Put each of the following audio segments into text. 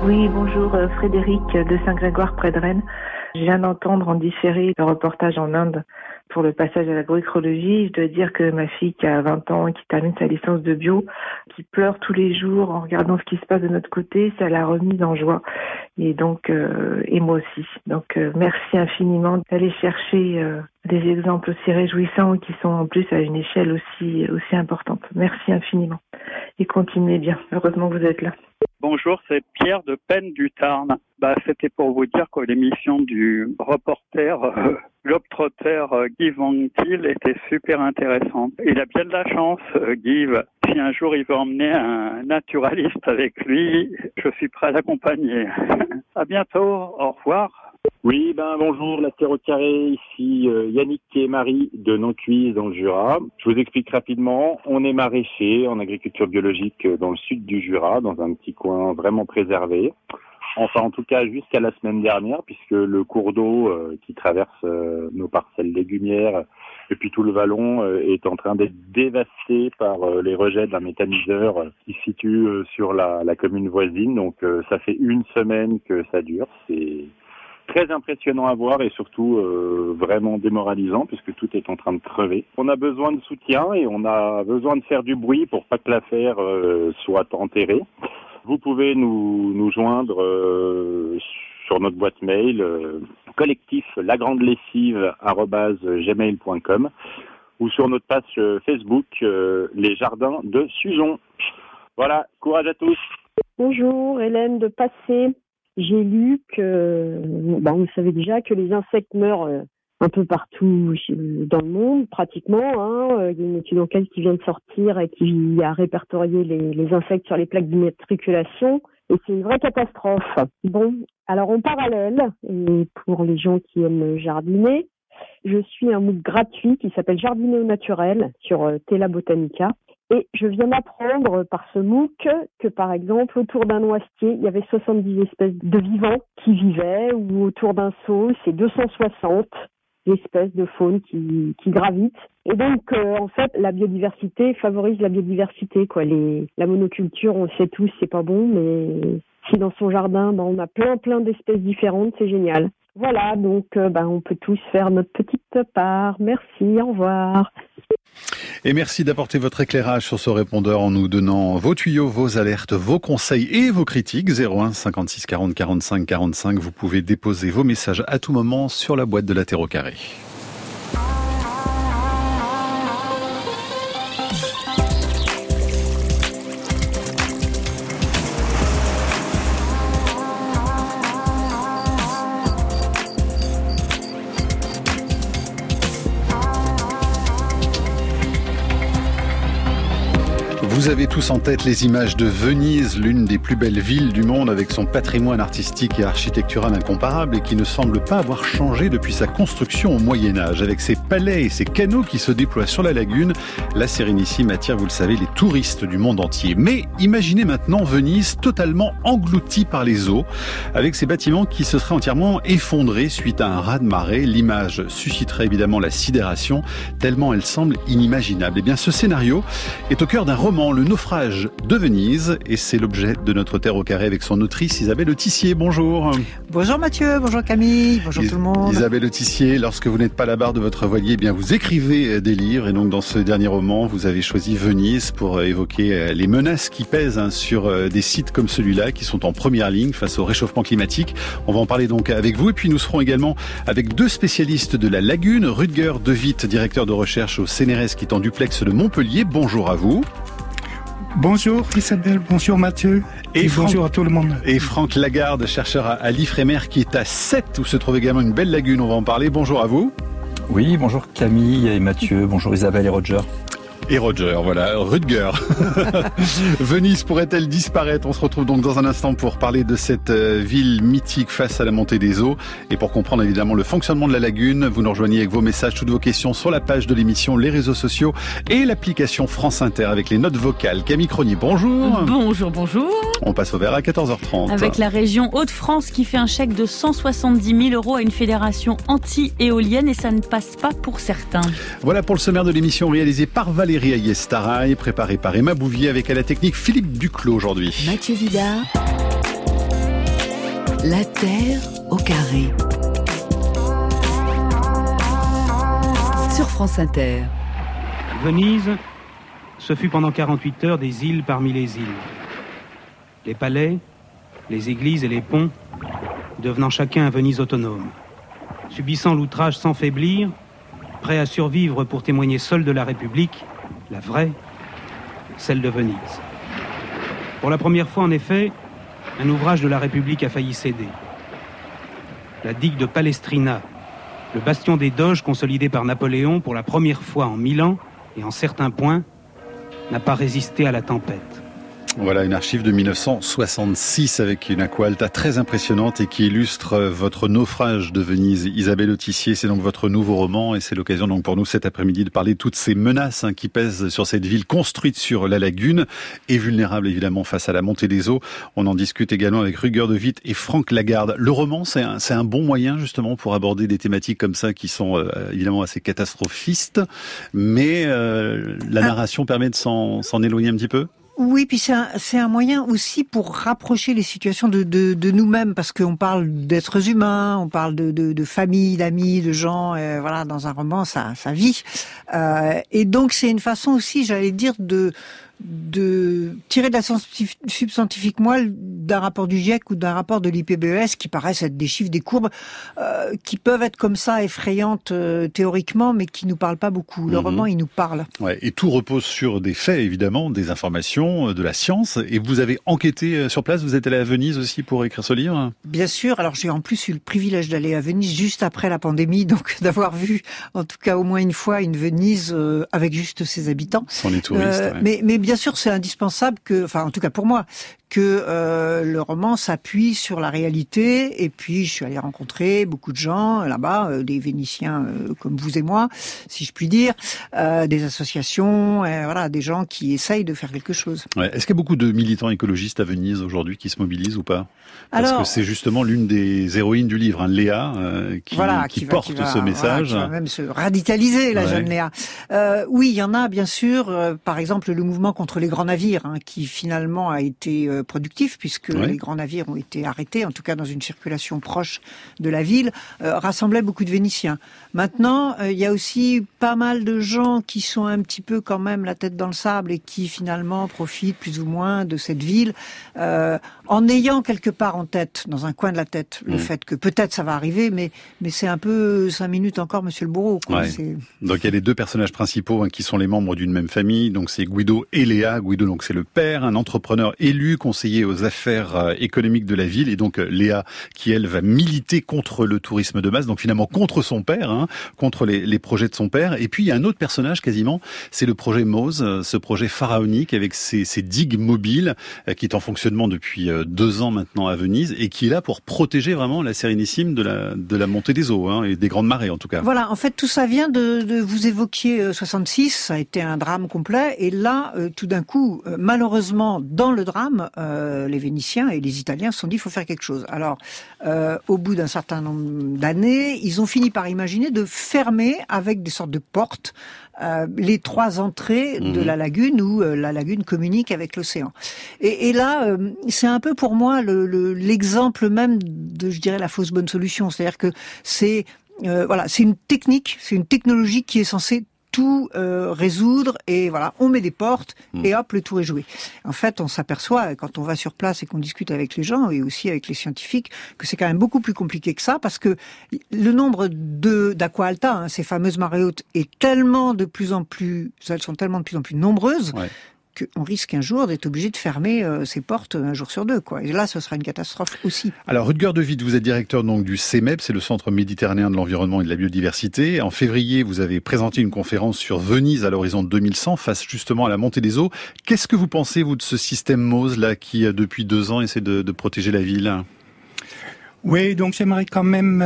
Oui, bonjour, Frédéric de Saint-Grégoire près de Rennes. Je viens d'entendre en différé le reportage en Inde pour le passage à l'agroécologie. Je dois dire que ma fille qui a 20 ans, qui termine sa licence de bio, qui pleure tous les jours en regardant ce qui se passe de notre côté, ça l'a remise en joie. Et donc, et moi aussi. Donc, merci infiniment d'aller chercher des exemples aussi réjouissants qui sont en plus à une échelle aussi importante. Merci infiniment. Et continuez bien. Heureusement que vous êtes là. Bonjour, c'est Pierre de Penn du Tarn. C'était pour vous dire que l'émission du reporter globetrotter Guy Van Til était super intéressante. Il a bien de la chance, Guy. Si un jour il veut emmener un naturaliste avec lui, je suis prêt à l'accompagner. À bientôt, au revoir. Oui, bonjour, la Terre au carré, ici Yannick et Marie de Nancuise dans le Jura. Je vous explique rapidement, on est maraîcher en agriculture biologique dans le sud du Jura, dans un petit coin vraiment préservé. Enfin, en tout cas, jusqu'à la semaine dernière, puisque le cours d'eau qui traverse nos parcelles légumières et puis tout le vallon est en train d'être dévasté par les rejets d'un méthaniseur qui se situe sur la commune voisine. Donc, ça fait une semaine que ça dure. C'est très impressionnant à voir et surtout vraiment démoralisant puisque tout est en train de crever. On a besoin de soutien et on a besoin de faire du bruit pour pas que l'affaire soit enterrée. Vous pouvez nous joindre sur notre boîte mail collectif lagrandelessive@gmail.com ou sur notre page Facebook Les Jardins de Suzon. Voilà, courage à tous. Bonjour, Hélène de Passé. J'ai lu que, vous savez déjà que les insectes meurent un peu partout dans le monde, pratiquement. Il y a une étude enquête qui vient de sortir et qui a répertorié les insectes sur les plaques d'immatriculation. Et c'est une vraie catastrophe. Bon, alors en parallèle, et pour les gens qui aiment jardiner, je suis un MOOC gratuit qui s'appelle Jardiner au naturel sur Tela Botanica. Et je viens d'apprendre par ce MOOC que, par exemple, autour d'un noisetier, il y avait 70 espèces de vivants qui vivaient, ou autour d'un saule, c'est 260 espèces de faune qui gravitent. Et donc, en fait, la biodiversité favorise la biodiversité, quoi. La monoculture, on le sait tous, c'est pas bon, mais si dans son jardin, on a plein d'espèces différentes, c'est génial. Voilà, donc, on peut tous faire notre petite part. Merci, au revoir. Et merci d'apporter votre éclairage sur ce répondeur en nous donnant vos tuyaux, vos alertes, vos conseils et vos critiques. 01 56 40 45 45. Vous pouvez déposer vos messages à tout moment sur la boîte de la Terre au carré. Vous avez tous en tête les images de Venise, l'une des plus belles villes du monde avec son patrimoine artistique et architectural incomparable et qui ne semble pas avoir changé depuis sa construction au Moyen-Âge. Avec ses palais et ses canaux qui se déploient sur la lagune, la Sérénissime attire, vous le savez, les touristes du monde entier. Mais imaginez maintenant Venise totalement engloutie par les eaux, avec ses bâtiments qui se seraient entièrement effondrés suite à un raz-de-marée. L'image susciterait évidemment la sidération, tellement elle semble inimaginable. Eh bien, ce scénario est au cœur d'un roman, Le naufrage de Venise, et c'est l'objet de notre Terre au carré avec son autrice Isabelle Autissier. Bonjour. Bonjour Mathieu, bonjour Camille, bonjour tout le monde. Isabelle Autissier, lorsque vous n'êtes pas à la barre de votre voilier, eh bien vous écrivez des livres, et donc dans ce dernier roman, vous avez choisi Venise pour évoquer les menaces qui pèsent sur des sites comme celui-là, qui sont en première ligne face au réchauffement climatique. On va en parler donc avec vous, et puis nous serons également avec deux spécialistes de la lagune, Rutger De Witt, directeur de recherche au CNRS, qui est en duplex de Montpellier. Bonjour à vous. Bonjour Isabelle, bonjour Mathieu, et bonjour à tout le monde. Et Franck Lagarde, chercheur à l'IFREMER, qui est à Sète, où se trouve également une belle lagune, on va en parler. Bonjour à vous. Oui, bonjour Camille et Mathieu, bonjour Isabelle et Roger. Et Roger, voilà, Rutger. Venise pourrait-elle disparaître? On se retrouve donc dans un instant pour parler de cette ville mythique face à la montée des eaux. Et pour comprendre évidemment le fonctionnement de la lagune, vous nous rejoignez avec vos messages, toutes vos questions sur la page de l'émission, les réseaux sociaux et l'application France Inter avec les notes vocales. Camille Cronier, bonjour. Bonjour, bonjour. On passe au vert à 14h30. Avec la région Hauts-de-France qui fait un chèque de 170 000 € à une fédération anti-éolienne et ça ne passe pas pour certains. Voilà pour le sommaire de l'émission réalisée par Valérie Ayestaraï, préparé par Emma Bouvier avec à la technique Philippe Duclos aujourd'hui. Mathieu Vida. La Terre au carré. Sur France Inter. Venise, ce fut pendant 48 heures des îles parmi les îles. Les palais, les églises et les ponts, devenant chacun un Venise autonome. Subissant l'outrage sans faiblir, prêt à survivre pour témoigner seul de la République, la vraie, celle de Venise. Pour la première fois, en effet, un ouvrage de la République a failli céder. La digue de Palestrina, le bastion des Doges consolidé par Napoléon pour la première fois en 1000 ans et en certains points, n'a pas résisté à la tempête. Voilà une archive de 1966 avec une aqua alta très impressionnante et qui illustre votre naufrage de Venise. Isabelle Autissier, c'est donc votre nouveau roman et c'est l'occasion donc pour nous cet après-midi de parler de toutes ces menaces qui pèsent sur cette ville construite sur la lagune et vulnérable évidemment face à la montée des eaux. On en discute également avec Rutger de Witt et Franck Lagarde. Le roman, c'est un bon moyen justement pour aborder des thématiques comme ça qui sont évidemment assez catastrophistes, mais la narration permet de s'en éloigner un petit peu. Oui, puis c'est un moyen aussi pour rapprocher les situations de nous-mêmes, parce qu'on parle d'êtres humains, on parle de famille, d'amis, de gens, voilà, dans un roman, ça vit. Et donc c'est une façon aussi, j'allais dire, de tirer de la substantifique moelle d'un rapport du GIEC ou d'un rapport de l'IPBES qui paraissent être des chiffres, des courbes qui peuvent être comme ça effrayantes théoriquement, mais qui nous parlent pas beaucoup. Le roman, il nous parle. Ouais, et tout repose sur des faits, évidemment, des informations, de la science. Et vous avez enquêté sur place, vous êtes allé à Venise aussi pour écrire ce livre ? Bien sûr. Alors j'ai en plus eu le privilège d'aller à Venise juste après la pandémie, donc d'avoir vu, en tout cas au moins une fois, une Venise avec juste ses habitants. Sans les touristes. Ouais. Mais bien sûr, c'est indispensable que, enfin, en tout cas pour moi, que le roman s'appuie sur la réalité. Et puis, je suis allée rencontrer beaucoup de gens là-bas, des Vénitiens comme vous et moi, si je puis dire, des associations, voilà, des gens qui essayent de faire quelque chose. Ouais. Est-ce qu'il y a beaucoup de militants écologistes à Venise aujourd'hui qui se mobilisent ou pas ? Parce que c'est justement l'une des héroïnes du livre, hein, Léa, qui porte ce message. Qui va même se radicaliser, la jeune Léa. Oui, il y en a, bien sûr. Par exemple, le mouvement contre les grands navires, hein, qui finalement a été productif, puisque les grands navires ont été arrêtés, en tout cas dans une circulation proche de la ville, rassemblait beaucoup de Vénitiens. Maintenant, il y a aussi pas mal de gens qui sont un petit peu quand même la tête dans le sable et qui finalement profitent plus ou moins de cette ville, en ayant quelque part en tête, dans un coin de la tête, le fait que peut-être ça va arriver, mais c'est un peu 5 minutes encore, monsieur le bourreau. Quoi. Ouais. Donc il y a les deux personnages principaux qui sont les membres d'une même famille, donc c'est Guido et Léa. Guido, donc c'est le père, un entrepreneur élu, conseiller aux affaires économiques de la ville, et donc Léa qui elle va militer contre le tourisme de masse, donc finalement contre son père, hein, contre les projets de son père. Et puis il y a un autre personnage quasiment, c'est le projet Mose, ce projet pharaonique avec ces digues mobiles qui est en fonctionnement depuis 2 ans maintenant à Venise et qui est là pour protéger vraiment la Sérénissime de la montée des eaux, hein, et des grandes marées en tout cas. Voilà, en fait tout ça vient de vous évoquiez 66, ça a été un drame complet, et là tout d'un coup, malheureusement dans le drame, les Vénitiens et les Italiens se sont dit il faut faire quelque chose. Alors au bout d'un certain nombre d'années, ils ont fini par imaginer de fermer avec des sortes de portes les 3 entrées de la lagune où la lagune communique avec l'océan. Et là, c'est un peu pour moi l'exemple même de, je dirais, la fausse bonne solution. C'est-à-dire que c'est une technique, c'est une technologie qui est censée tout résoudre, et voilà, on met des portes et hop, le tour est joué. En fait, on s'aperçoit quand on va sur place et qu'on discute avec les gens et aussi avec les scientifiques que c'est quand même beaucoup plus compliqué que ça, parce que le nombre d'aqua alta, hein, ces fameuses marées hautes, elles sont tellement de plus en plus nombreuses. Ouais. Qu'on risque un jour d'être obligé de fermer ces portes un jour sur 2, quoi. Et là, ce sera une catastrophe aussi. Alors, Rutger de Witt, vous êtes directeur donc du CEMEB, c'est le Centre méditerranéen de l'environnement et de la biodiversité. En février, vous avez présenté une conférence sur Venise à l'horizon 2100, face justement à la montée des eaux. Qu'est-ce que vous pensez, vous, de ce système Mose, là, qui, depuis 2 ans, essaie de protéger la ville ? Oui, donc j'aimerais quand même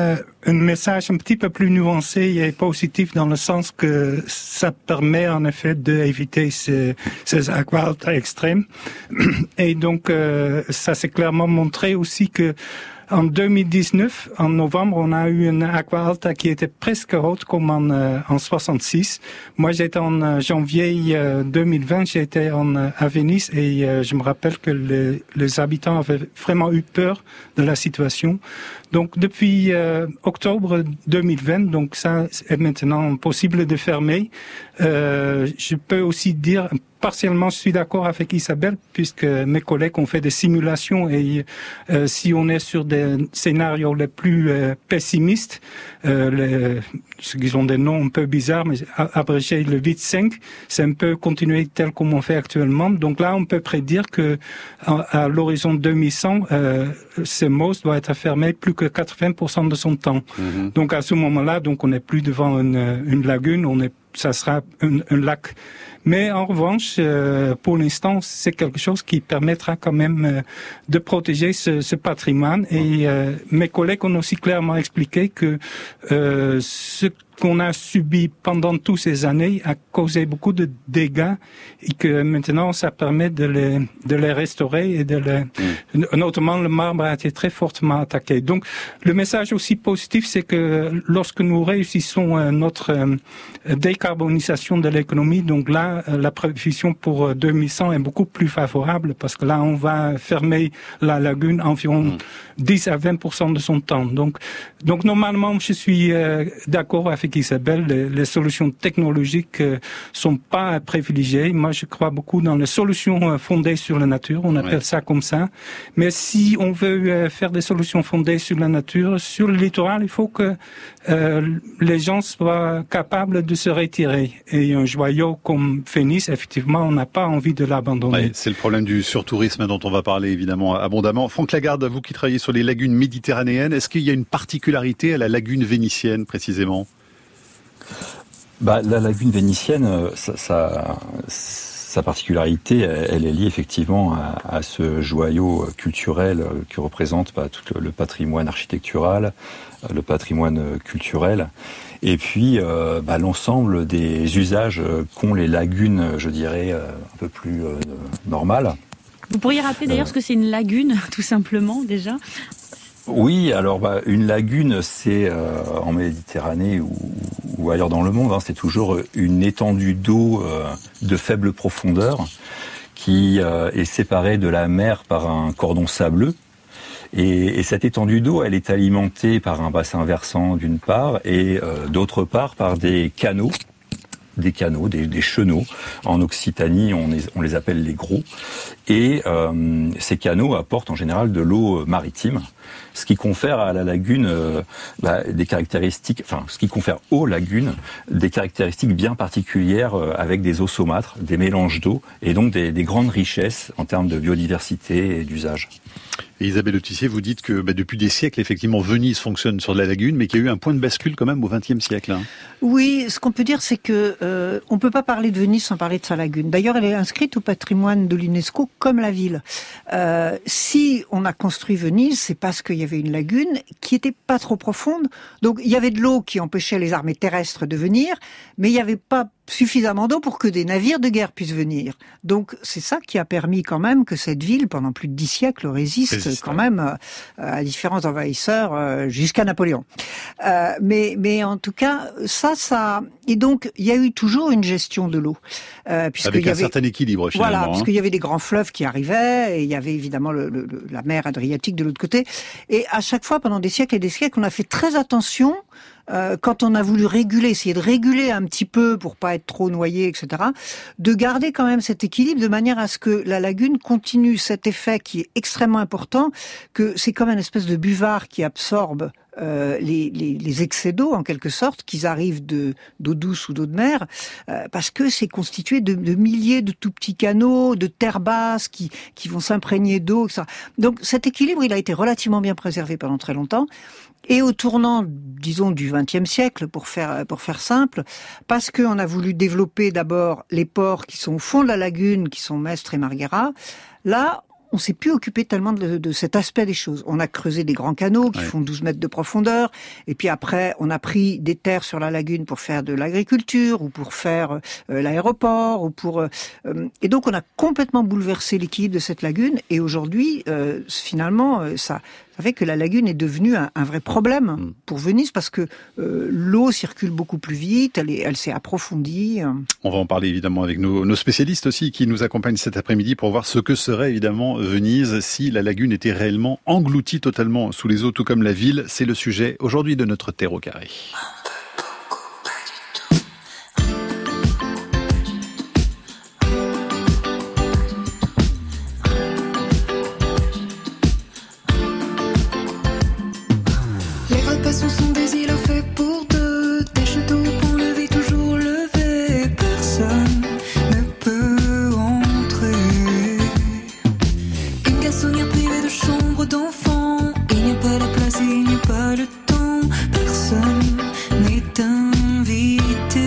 un message un petit peu plus nuancé et positif dans le sens que ça permet en effet d'éviter ces aquahaltes extrêmes. Et donc, ça s'est clairement montré aussi que en 2019, en novembre, on a eu une aquahalte qui était presque haute comme en 66. Moi, j'étais en janvier 2020, j'étais à Venise et je me rappelle que les habitants avaient vraiment eu peur de la situation. Donc, depuis octobre 2020, donc ça est maintenant possible de fermer. Je peux aussi dire, partiellement, je suis d'accord avec Isabelle, puisque mes collègues ont fait des simulations et si on est sur des scénarios les plus pessimistes, ceux qui ont des noms un peu bizarres, mais abrégé le 8-5, c'est un peu continuer tel comme on fait actuellement. Donc là, on peut prédire que à l'horizon 2100, ce MOS doit être fermé plus que 80% de son temps. Mm-hmm. Donc à ce moment-là, donc on n'est plus devant une lagune, ça sera un lac. Mais en revanche, pour l'instant, c'est quelque chose qui permettra quand même de protéger ce patrimoine. Et mes collègues ont aussi clairement expliqué que ce qu'on a subi pendant toutes ces années a causé beaucoup de dégâts et que maintenant ça permet de les restaurer et notamment le marbre a été très fortement attaqué. Donc le message aussi positif, c'est que lorsque nous réussissons notre décarbonisation de l'économie, donc là la prévision pour 2100 est beaucoup plus favorable parce que là on va fermer la lagune environ 10 à 20% de son temps. Donc normalement je suis d'accord avec Isabelle, les solutions technologiques sont pas privilégiées. Moi, je crois beaucoup dans les solutions fondées sur la nature. On appelle ça comme ça. Mais si on veut faire des solutions fondées sur la nature, sur le littoral, il faut que les gens soient capables de se retirer. Et un joyau comme Venise, effectivement, on n'a pas envie de l'abandonner. Ouais, c'est le problème du surtourisme dont on va parler évidemment abondamment. Franck Lagarde, vous qui travaillez sur les lagunes méditerranéennes, est-ce qu'il y a une particularité à la lagune vénitienne précisément ? La lagune vénitienne, sa particularité, elle est liée effectivement à ce joyau culturel que représente tout le patrimoine architectural, le patrimoine culturel, et puis l'ensemble des usages qu'ont les lagunes, je dirais, un peu plus normales. Vous pourriez rappeler d'ailleurs ce que c'est une lagune, tout simplement, déjà ? Oui, alors une lagune, c'est en Méditerranée ou ailleurs dans le monde, c'est toujours une étendue d'eau de faible profondeur qui est séparée de la mer par un cordon sableux. Et cette étendue d'eau, elle est alimentée par un bassin versant d'une part et d'autre part par des canaux, des chenaux. En Occitanie, on les appelle les gros. Et ces canaux apportent en général de l'eau maritime, ce qui confère à la lagune des caractéristiques, ce qui confère aux lagunes des caractéristiques bien particulières avec des eaux saumâtres, des mélanges d'eau et donc des grandes richesses en termes de biodiversité et d'usage. Et Isabelle Autissier, vous dites que depuis des siècles, effectivement, Venise fonctionne sur de la lagune, mais qu'il y a eu un point de bascule quand même au XXe siècle. Oui, ce qu'on peut dire, c'est que on peut pas parler de Venise sans parler de sa lagune. D'ailleurs, elle est inscrite au patrimoine de l'UNESCO comme la ville. Si on a construit Venise, c'est parce qu'il y avait une lagune qui était pas trop profonde. Donc, il y avait de l'eau qui empêchait les armées terrestres de venir, mais il n'y avait pas suffisamment d'eau pour que des navires de guerre puissent venir. Donc, c'est ça qui a permis quand même que cette ville, pendant plus de 10 siècles, résiste quand même à différents envahisseurs jusqu'à Napoléon. Mais en tout cas, ça... Et donc, il y a eu toujours une gestion de l'eau. Avec un certain équilibre, finalement. Voilà, puisqu'il y avait des grands fleuves qui arrivaient, et il y avait évidemment la mer Adriatique de l'autre côté. Et à chaque fois, pendant des siècles et des siècles, on a fait très attention quand on a voulu essayer de réguler un petit peu pour pas être trop noyé, etc., de garder quand même cet équilibre de manière à ce que la lagune continue cet effet qui est extrêmement important, que c'est comme une espèce de buvard qui absorbe les excès d'eau en quelque sorte, qu'ils arrivent d'eau douce ou d'eau de mer, parce que c'est constitué de milliers de tout petits canaux, de terres basses qui vont s'imprégner d'eau, etc. Donc cet équilibre, il a été relativement bien préservé pendant très longtemps. Et au tournant, disons, du XXe siècle, pour faire simple, parce qu'on a voulu développer d'abord les ports qui sont au fond de la lagune, qui sont Mestre et Marghera, là, on s'est plus occupé tellement de cet aspect des choses. On a creusé des grands canaux qui font 12 mètres de profondeur, et puis après, on a pris des terres sur la lagune pour faire de l'agriculture, ou pour faire l'aéroport, ou pour... et donc, on a complètement bouleversé l'équilibre de cette lagune, et aujourd'hui, finalement, ça fait que la lagune est devenue un vrai problème pour Venise, parce que l'eau circule beaucoup plus vite, elle s'est approfondie. On va en parler évidemment avec nos spécialistes aussi qui nous accompagnent cet après-midi pour voir ce que serait évidemment Venise si la lagune était réellement engloutie totalement sous les eaux, tout comme la ville. C'est le sujet aujourd'hui de notre Terre au carré. Sont des îlots faits pour deux, des châteaux pour lever, toujours levé. Personne ne peut entrer. Une garçonnière privée de chambre d'enfant. Il n'y a pas la place et il n'y a pas le temps. Personne n'est invité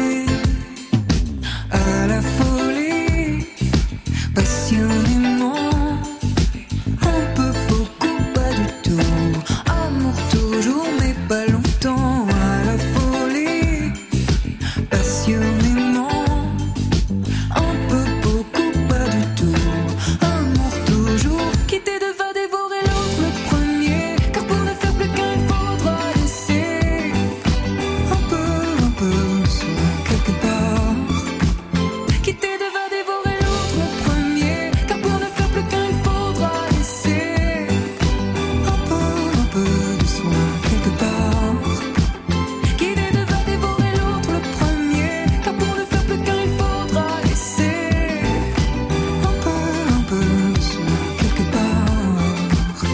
à la folie, passionnément. Un peu, beaucoup, pas du tout. Amour toujours, mais pas longtemps. À la folie, passionnément. Un peu, beaucoup, pas du tout. Amour toujours, quitter va dévorer l'autre le premier. Car pour ne faire plus qu'un, il faudra laisser un peu de soi quelque part. Quitter va dévorer l'autre le premier. Car pour ne faire plus qu'un, il faudra laisser un peu de soi quelque part. Quitter va dévorer l'autre le premier. Car pour ne faire plus qu'un, il faudra laisser un peu de soi quelque part.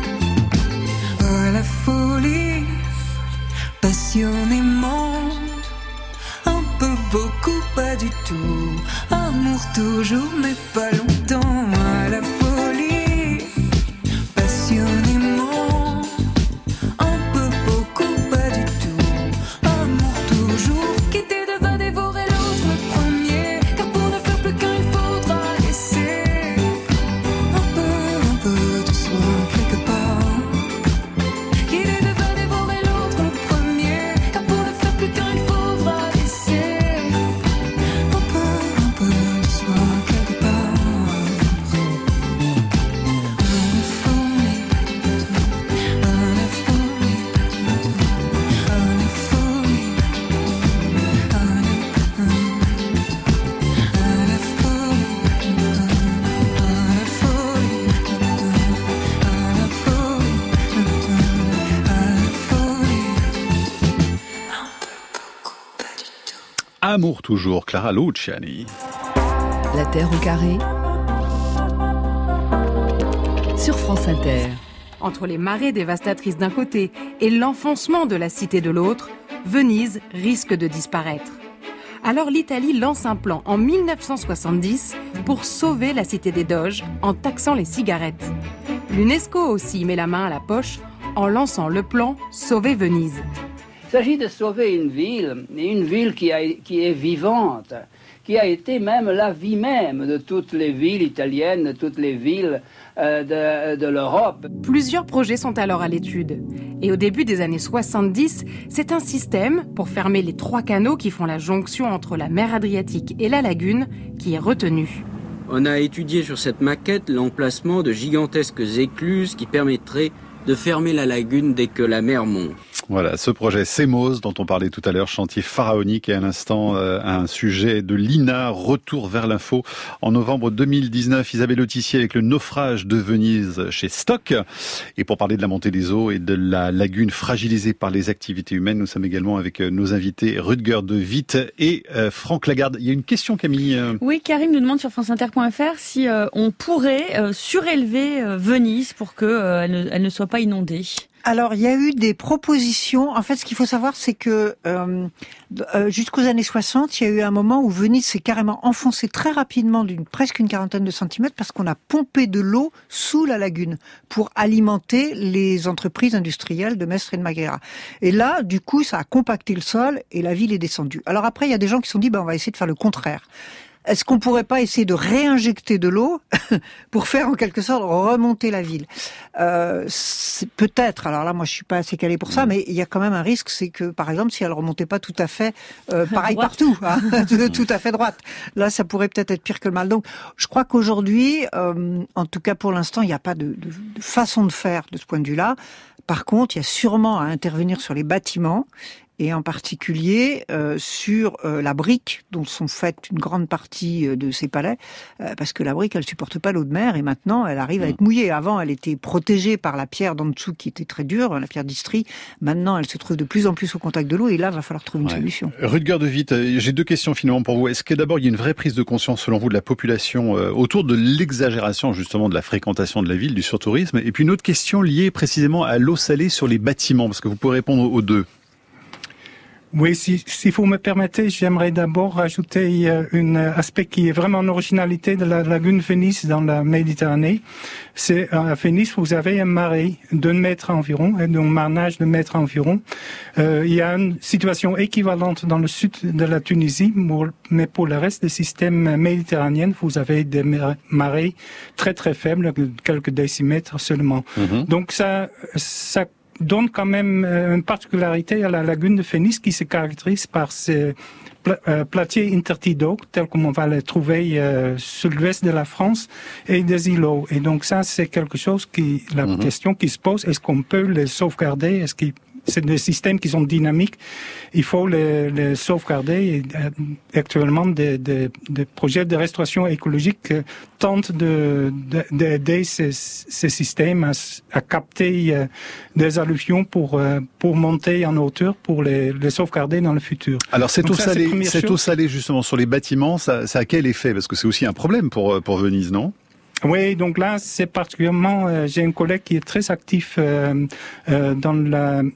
À la folie, passionnément. Un peu, beaucoup, pas du tout. Amour toujours, mais pas longtemps. À la folie, passionnément. Un peu, beaucoup, pas du tout. Amour toujours, quitter va dévorer l'autre le premier. Car pour ne faire plus qu'un, il faudra laisser un peu de soi quelque part. Quitter va dévorer l'autre le premier. Car pour ne faire plus qu'un, il faudra laisser un peu de soi quelque part. Amour toujours, Clara Luciani. La Terre au carré sur France Inter. Entre les marées dévastatrices d'un côté et l'enfoncement de la cité de l'autre, Venise risque de disparaître. Alors l'Italie lance un plan en 1970 pour sauver la cité des Doges en taxant les cigarettes. L'UNESCO aussi met la main à la poche en lançant le plan Sauver Venise. Il s'agit de sauver une ville qui est vivante, qui a été même la vie même de toutes les villes italiennes, de toutes les villes de l'Europe. Plusieurs projets sont alors à l'étude. Et au début des années 70, c'est un système pour fermer les 3 canaux qui font la jonction entre la mer Adriatique et la lagune qui est retenu. On a étudié sur cette maquette l'emplacement de gigantesques écluses qui permettraient de fermer la lagune dès que la mer monte. Voilà, ce projet Semos dont on parlait tout à l'heure, chantier pharaonique, et à l'instant un sujet de l'INA, retour vers l'info. En novembre 2019, Isabelle Autissier avec le naufrage de Venise chez Stock. Et pour parler de la montée des eaux et de la lagune fragilisée par les activités humaines, nous sommes également avec nos invités Rutger de Witt et Franck Lagarde. Il y a une question, Camille. Oui, Karim nous demande sur franceinter.fr si on pourrait surélever Venise pour qu'elle elle ne soit pas inondée. Alors, il y a eu des propositions. En fait, ce qu'il faut savoir, c'est que jusqu'aux années 60, il y a eu un moment où Venise s'est carrément enfoncée très rapidement d'une presque une quarantaine de centimètres parce qu'on a pompé de l'eau sous la lagune pour alimenter les entreprises industrielles de Mestre et de Marghera. Et là, du coup, ça a compacté le sol et la ville est descendue. Alors après, il y a des gens qui se sont dit, on va essayer de faire le contraire. est-ce qu'on pourrait pas essayer de réinjecter de l'eau pour faire en quelque sorte remonter la ville? C'est peut-être, alors là moi je suis pas assez calé pour ça, mais il y a quand même un risque, c'est que par exemple si elle remontait pas tout à fait pareil partout, hein, tout à fait droite, là ça pourrait peut-être être pire que le mal. Donc je crois qu'aujourd'hui, en tout cas pour l'instant, il n'y a pas de façon de faire de ce point de vue-là. Par contre, il y a sûrement à intervenir sur les bâtiments, et en particulier sur la brique dont sont faites une grande partie de ces palais, parce que la brique, elle supporte pas l'eau de mer, et maintenant, elle arrive à être mouillée. Avant, elle était protégée par la pierre d'en dessous qui était très dure, la pierre d'Istrie. Maintenant, elle se trouve de plus en plus au contact de l'eau, et là, il va falloir trouver une solution. Rutger de Witt, j'ai deux questions finalement pour vous. Est-ce que d'abord, il y a une vraie prise de conscience, selon vous, de la population autour de l'exagération, justement, de la fréquentation de la ville, du surtourisme? Et puis une autre question liée précisément à l'eau salée sur les bâtiments, parce que vous pouvez répondre aux deux. Oui, si vous me permettez, j'aimerais d'abord rajouter un aspect qui est vraiment une originalité de la lagune Venise dans la Méditerranée. C'est à Venise, vous avez un marais d'1 mètre environ, un marnage de mètre environ. Il y a une situation équivalente dans le sud de la Tunisie, mais pour le reste des systèmes méditerranéens, vous avez des marais très très faibles, quelques décimètres seulement. Donc ça donne quand même une particularité à la lagune de Venise qui se caractérise par ces platiers intertidaux, tels comme on va les trouver sur l'ouest de la France, et des îlots. Et donc ça, c'est quelque chose la question qui se pose, est-ce qu'on peut les sauvegarder? Est-ce que c'est des systèmes qui sont dynamiques, il faut les sauvegarder. Et actuellement, des projets de restauration écologique tentent d'aider ces systèmes à capter des alluvions pour monter en hauteur, pour les sauvegarder dans le futur. Alors cette eau salée justement sur les bâtiments, ça a quel effet? Parce que c'est aussi un problème pour Venise, non? Oui, donc là, c'est particulièrement, j'ai un collègue qui est très actif dans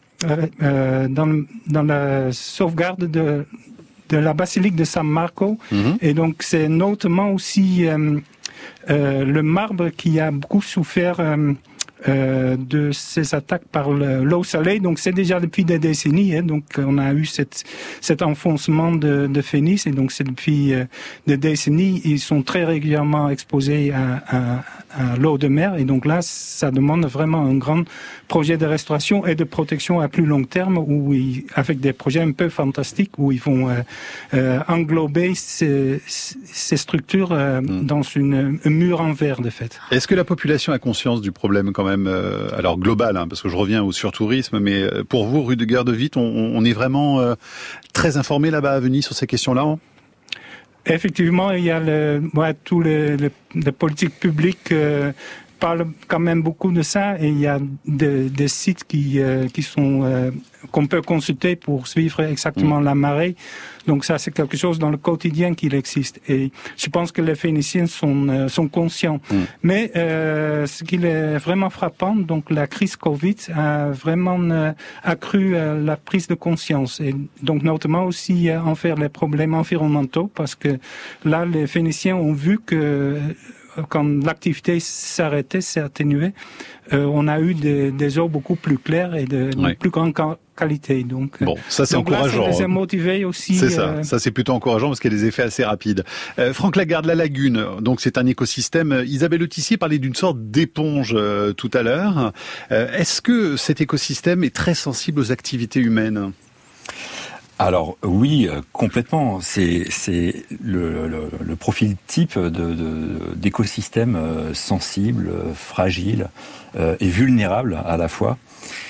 la sauvegarde de la basilique de San Marco. Et donc c'est notamment aussi le marbre qui a beaucoup souffert de ces attaques par l'eau salée. Donc c'est déjà depuis des décennies, hein, donc on a eu cet enfoncement de Venise, et donc c'est depuis des décennies, ils sont très régulièrement exposés à l'eau de mer, et donc là ça demande vraiment un grand projet de restauration et de protection à plus long terme, avec des projets un peu fantastiques où ils vont englober ces structures dans un mur en verre de fait. Est-ce que la population a conscience du problème quand même, alors global, hein, parce que je reviens au surtourisme, mais pour vous, Rutger de Witt, on est vraiment très informé là-bas à Venise sur ces questions-là, hein? Effectivement, il y a tous les politiques publiques parlent quand même beaucoup de ça, et il y a des sites qui sont qu'on peut consulter pour suivre exactement la marée. Donc ça, c'est quelque chose dans le quotidien qu'il existe. Et je pense que les Vénitiens sont conscients. Mais ce qui est vraiment frappant, donc la crise Covid a vraiment accru la prise de conscience. Et donc notamment aussi envers les problèmes environnementaux, parce que là, les Vénitiens ont vu que quand l'activité s'arrêtait, s'atténuait, on a eu des eaux beaucoup plus claires et de plus grande qualité. Donc, bon, ça c'est encourageant. Là, ça les a motivés aussi. C'est ça c'est plutôt encourageant parce qu'il y a des effets assez rapides. Franck Lagarde, la lagune, donc c'est un écosystème. Isabelle Autissier parlait d'une sorte d'éponge tout à l'heure. Est-ce que cet écosystème est très sensible aux activités humaines ? Alors oui, complètement. C'est le profil type d'écosystème sensible, fragile et vulnérable à la fois.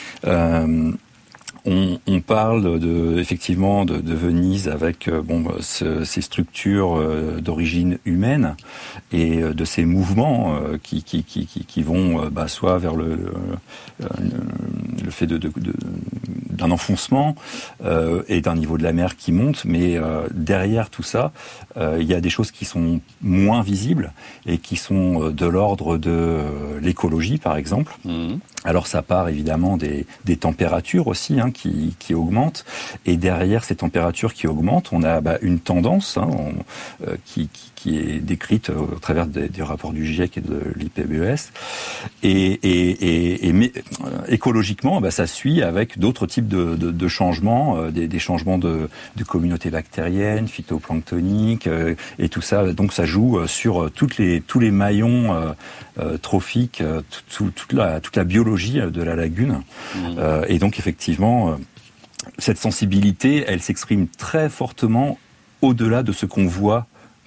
On parle effectivement de Venise avec ces structures d'origine humaine et de ces mouvements qui vont soit vers le fait d'un enfoncement et d'un niveau de la mer qui monte, mais derrière tout ça, il y a des choses qui sont moins visibles et qui sont de l'ordre de l'écologie, par exemple. Alors ça part évidemment des températures aussi, hein, qui augmentent, et derrière ces températures qui augmentent, on a une tendance qui est décrite au travers des rapports du GIEC et de l'IPBES, mais écologiquement, ça suit avec d'autres types de changements, des changements de communautés bactériennes, phytoplanctoniques, et tout ça. Donc ça joue sur tous les maillons trophiques, toute la biologie de la lagune. Et donc effectivement, cette sensibilité, elle s'exprime très fortement au-delà de ce qu'on voit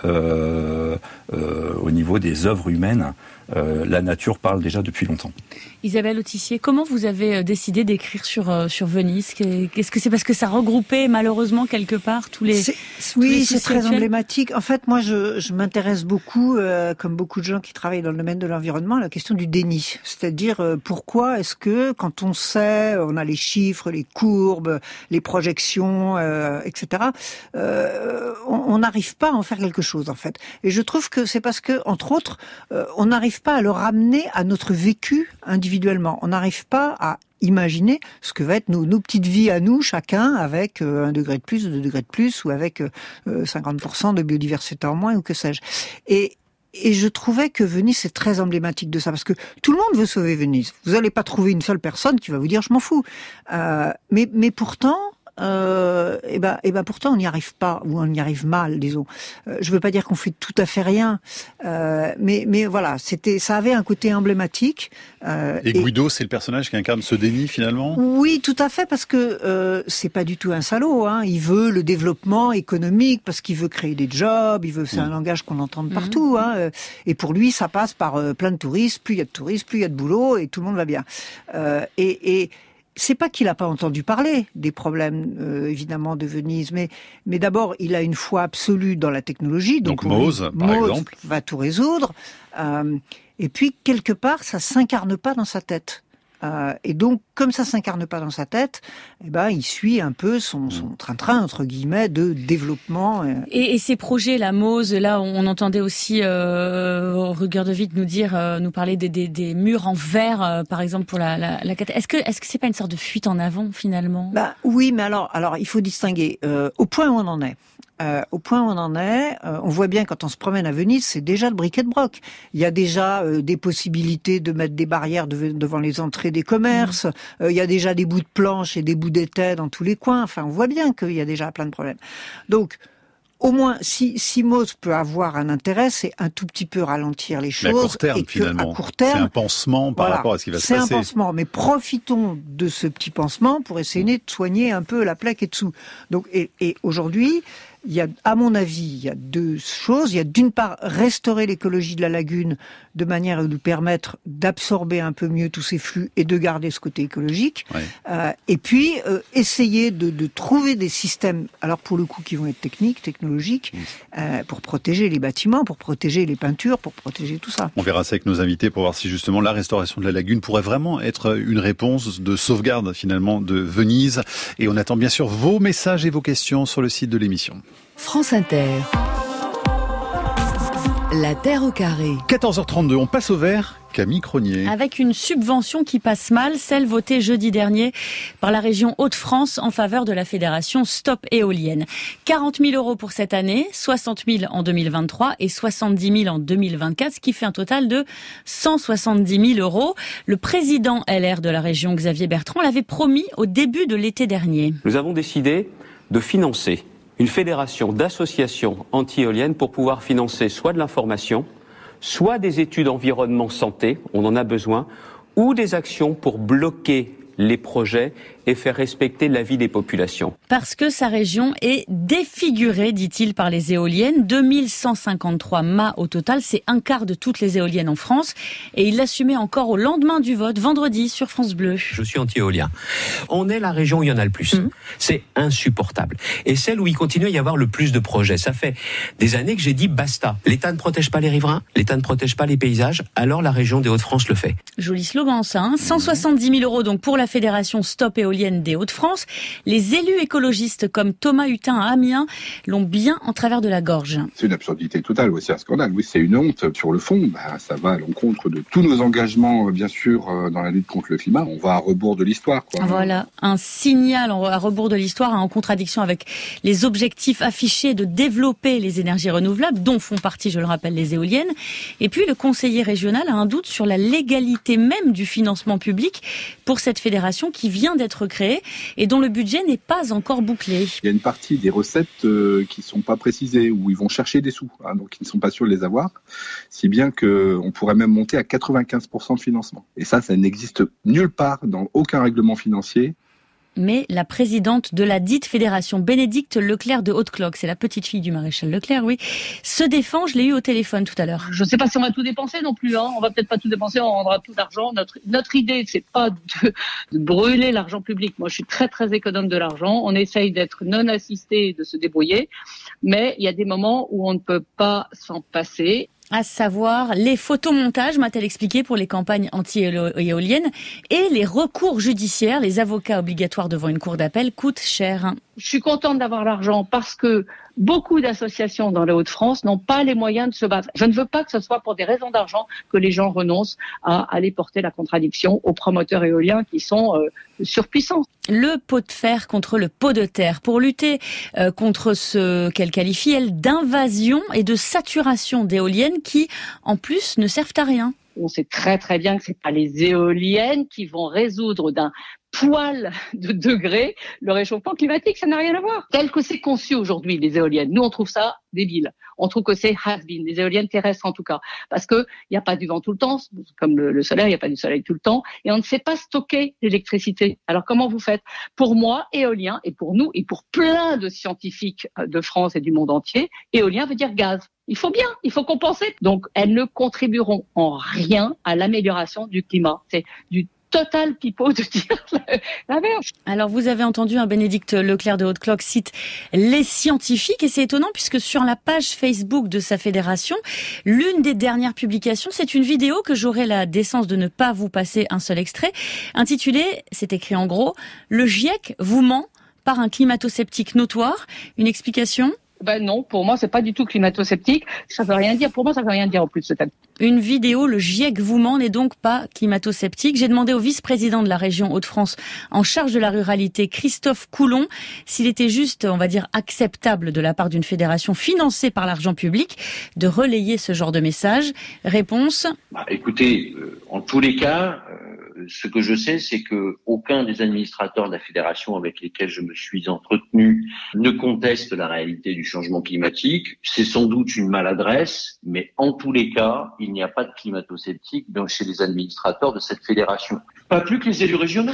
au niveau des œuvres humaines. La nature parle déjà depuis longtemps. Isabelle Autissier, comment vous avez décidé d'écrire sur Venise ? Qu'est-ce que c'est parce que ça regroupait malheureusement quelque part tous les Oui, c'est très emblématique. En fait, moi, je m'intéresse beaucoup, comme beaucoup de gens qui travaillent dans le domaine de l'environnement, à la question du déni. C'est-à-dire, pourquoi est-ce que, quand on sait, on a les chiffres, les courbes, les projections, etc., on n'arrive pas à en faire quelque chose, en fait. Et je trouve que c'est parce que, entre autres, on n'arrive pas à le ramener à notre vécu individuellement. On n'arrive pas à imaginer ce que va être nos petites vies à nous, chacun, avec 1 degré de plus, 2 degrés de plus, ou avec 50% de biodiversité en moins, ou que sais-je. Et je trouvais que Venise, c'est très emblématique de ça, parce que tout le monde veut sauver Venise. Vous n'allez pas trouver une seule personne qui va vous dire « je m'en fous ». Mais pourtant... pourtant on n'y arrive pas, ou on y arrive mal, disons. Je veux pas dire qu'on fait tout à fait rien, mais voilà, ça avait un côté emblématique. Et Guido, c'est le personnage qui incarne ce déni finalement ? Oui, tout à fait, parce que c'est pas du tout un salaud. Il veut le développement économique parce qu'il veut créer des jobs. C'est un langage qu'on entend de partout. Et pour lui, ça passe par plein de touristes. Plus il y a de touristes, plus il y a de boulot, et tout le monde va bien. C'est pas qu'il n'a pas entendu parler des problèmes, évidemment, de Venise, mais d'abord, il a une foi absolue dans la technologie. Donc Mose, par exemple, va tout résoudre. Et puis, quelque part, ça s'incarne pas dans sa tête. Et donc, comme ça s'incarne pas dans sa tête, il suit un peu son train-train, entre guillemets, de développement. Et ces projets, la Mose, là, on entendait aussi Rüger de Witt nous parler des murs en verre, par exemple, pour la Est-ce que c'est pas une sorte de fuite en avant, finalement ? Oui, mais alors, il faut distinguer. Au point où on en est. On voit bien quand on se promène à Venise, c'est déjà le briquet de broc. Il y a déjà des possibilités de mettre des barrières devant les entrées des commerces. Il y a déjà des bouts de planches et des bouts d'étais dans tous les coins. Enfin, on voit bien qu'il y a déjà plein de problèmes. Donc, au moins, si Mose peut avoir un intérêt, c'est un tout petit peu ralentir les choses. Mais à court terme, finalement. C'est un pansement par rapport à ce qui va se passer. C'est un pansement, mais profitons de ce petit pansement pour essayer de soigner un peu la plaie qui est dessous. Donc, et aujourd'hui, à mon avis, il y a deux choses. Il y a d'une part restaurer l'écologie de la lagune de manière à lui permettre d'absorber un peu mieux tous ces flux et de garder ce côté écologique. Ouais. Et puis essayer de trouver des systèmes, alors pour le coup qui vont être technologiques, pour protéger les bâtiments, pour protéger les peintures, pour protéger tout ça. On verra ça avec nos invités pour voir si justement la restauration de la lagune pourrait vraiment être une réponse de sauvegarde finalement de Venise. Et on attend bien sûr vos messages et vos questions sur le site de l'émission. France Inter. La Terre au carré. 14h32, on passe au vert. Camille Cronier. Avec une subvention qui passe mal, celle votée jeudi dernier par la région Hauts-de-France en faveur de la fédération Stop Éolienne. 40 000 euros pour cette année, 60 000 en 2023 et 70 000 en 2024, ce qui fait un total de 170 000 euros. Le président LR de la région, Xavier Bertrand, l'avait promis au début de l'été dernier. Nous avons décidé de financer une fédération d'associations anti-éoliennes pour pouvoir financer soit de l'information, soit des études environnement santé, on en a besoin, ou des actions pour bloquer les projets et faire respecter l'avis des populations. Parce que sa région est défigurée, dit-il, par les éoliennes. 2153 mâts au total, c'est un quart de toutes les éoliennes en France. Et il l'assumait encore au lendemain du vote, vendredi, sur France Bleu. Je suis anti-éolien. On est la région où il y en a le plus. C'est insupportable. Et celle où il continue à y avoir le plus de projets. Ça fait des années que j'ai dit basta. L'État ne protège pas les riverains, l'État ne protège pas les paysages, alors la région des Hauts-de-France le fait. Joli slogan, ça. 170 000 euros donc pour la fédération Stop Éolienne des Hauts-de-France. Les élus écologistes comme Thomas Hutin à Amiens l'ont bien en travers de la gorge. C'est une absurdité totale, oui, c'est un scandale, oui, c'est une honte. Sur le fond, ça va à l'encontre de tous nos engagements, bien sûr, dans la lutte contre le climat. On va à rebours de l'histoire, quoi. Voilà, un signal à rebours de l'histoire, en contradiction avec les objectifs affichés de développer les énergies renouvelables, dont font partie, je le rappelle, les éoliennes. Et puis, le conseiller régional a un doute sur la légalité même du financement public pour cette fédération qui vient d'être être créées et dont le budget n'est pas encore bouclé. Il y a une partie des recettes qui sont pas précisées, où ils vont chercher des sous, donc ils ne sont pas sûrs de les avoir, si bien qu'on pourrait même monter à 95% de financement. Et ça n'existe nulle part dans aucun règlement financier. Mais la présidente de la dite fédération, Bénédicte Leclerc de Haute-Cloque, c'est la petite fille du maréchal Leclerc, oui, se défend. Je l'ai eu au téléphone tout à l'heure. Je ne sais pas si on va tout dépenser non plus. On va peut-être pas tout dépenser, on rendra tout l'argent. Notre idée, c'est pas de brûler l'argent public. Moi, je suis très très économe de l'argent. On essaye d'être non assisté et de se débrouiller, mais il y a des moments où on ne peut pas s'en passer. À savoir les photomontages, m'a-t-elle expliqué, pour les campagnes anti-éoliennes, et les recours judiciaires, les avocats obligatoires devant une cour d'appel coûtent cher. Je suis contente d'avoir l'argent parce que beaucoup d'associations dans les Hauts-de-France n'ont pas les moyens de se battre. Je ne veux pas que ce soit pour des raisons d'argent que les gens renoncent à aller porter la contradiction aux promoteurs éoliens qui sont surpuissants. Le pot de fer contre le pot de terre pour lutter contre ce qu'elle qualifie, elle, d'invasion et de saturation d'éoliennes qui, en plus, ne servent à rien. On sait très très bien que c'est pas les éoliennes qui vont résoudre d'un poil de degrés le réchauffement climatique, ça n'a rien à voir. Tel que c'est conçu aujourd'hui, les éoliennes, nous on trouve ça débile. On trouve que c'est has-been, les éoliennes terrestres en tout cas, parce que il y a pas du vent tout le temps, comme le solaire, il y a pas du soleil tout le temps, et on ne sait pas stocker l'électricité. Alors comment vous faites? Pour moi, éolien, et pour nous, et pour plein de scientifiques de France et du monde entier, éolien veut dire gaz. Il faut compenser. Donc elles ne contribueront en rien à l'amélioration du climat. C'est du total pipeau de dire la merde. Alors vous avez entendu, Bénédicte Leclerc de Haute-Cloque cite les scientifiques, et c'est étonnant puisque sur la page Facebook de sa fédération, l'une des dernières publications, c'est une vidéo que j'aurai la décence de ne pas vous passer un seul extrait, intitulée, c'est écrit en gros, « Le GIEC vous ment par un climato-sceptique notoire ». Une explication ? Non, pour moi, c'est pas du tout climato-sceptique. Ça veut rien dire. Pour moi, ça veut rien dire en plus, ce thème. Une vidéo, le GIEC vous ment, n'est donc pas climato-sceptique. J'ai demandé au vice-président de la région Hauts-de-France en charge de la ruralité, Christophe Coulon, s'il était juste, on va dire, acceptable de la part d'une fédération financée par l'argent public de relayer ce genre de message. Réponse. Écoutez, en tous les cas, ce que je sais, c'est que aucun des administrateurs de la fédération avec lesquels je me suis entretenu ne conteste la réalité du changement climatique. C'est sans doute une maladresse, mais en tous les cas, il n'y a pas de climato-sceptique chez les administrateurs de cette fédération. Pas plus que les élus régionaux.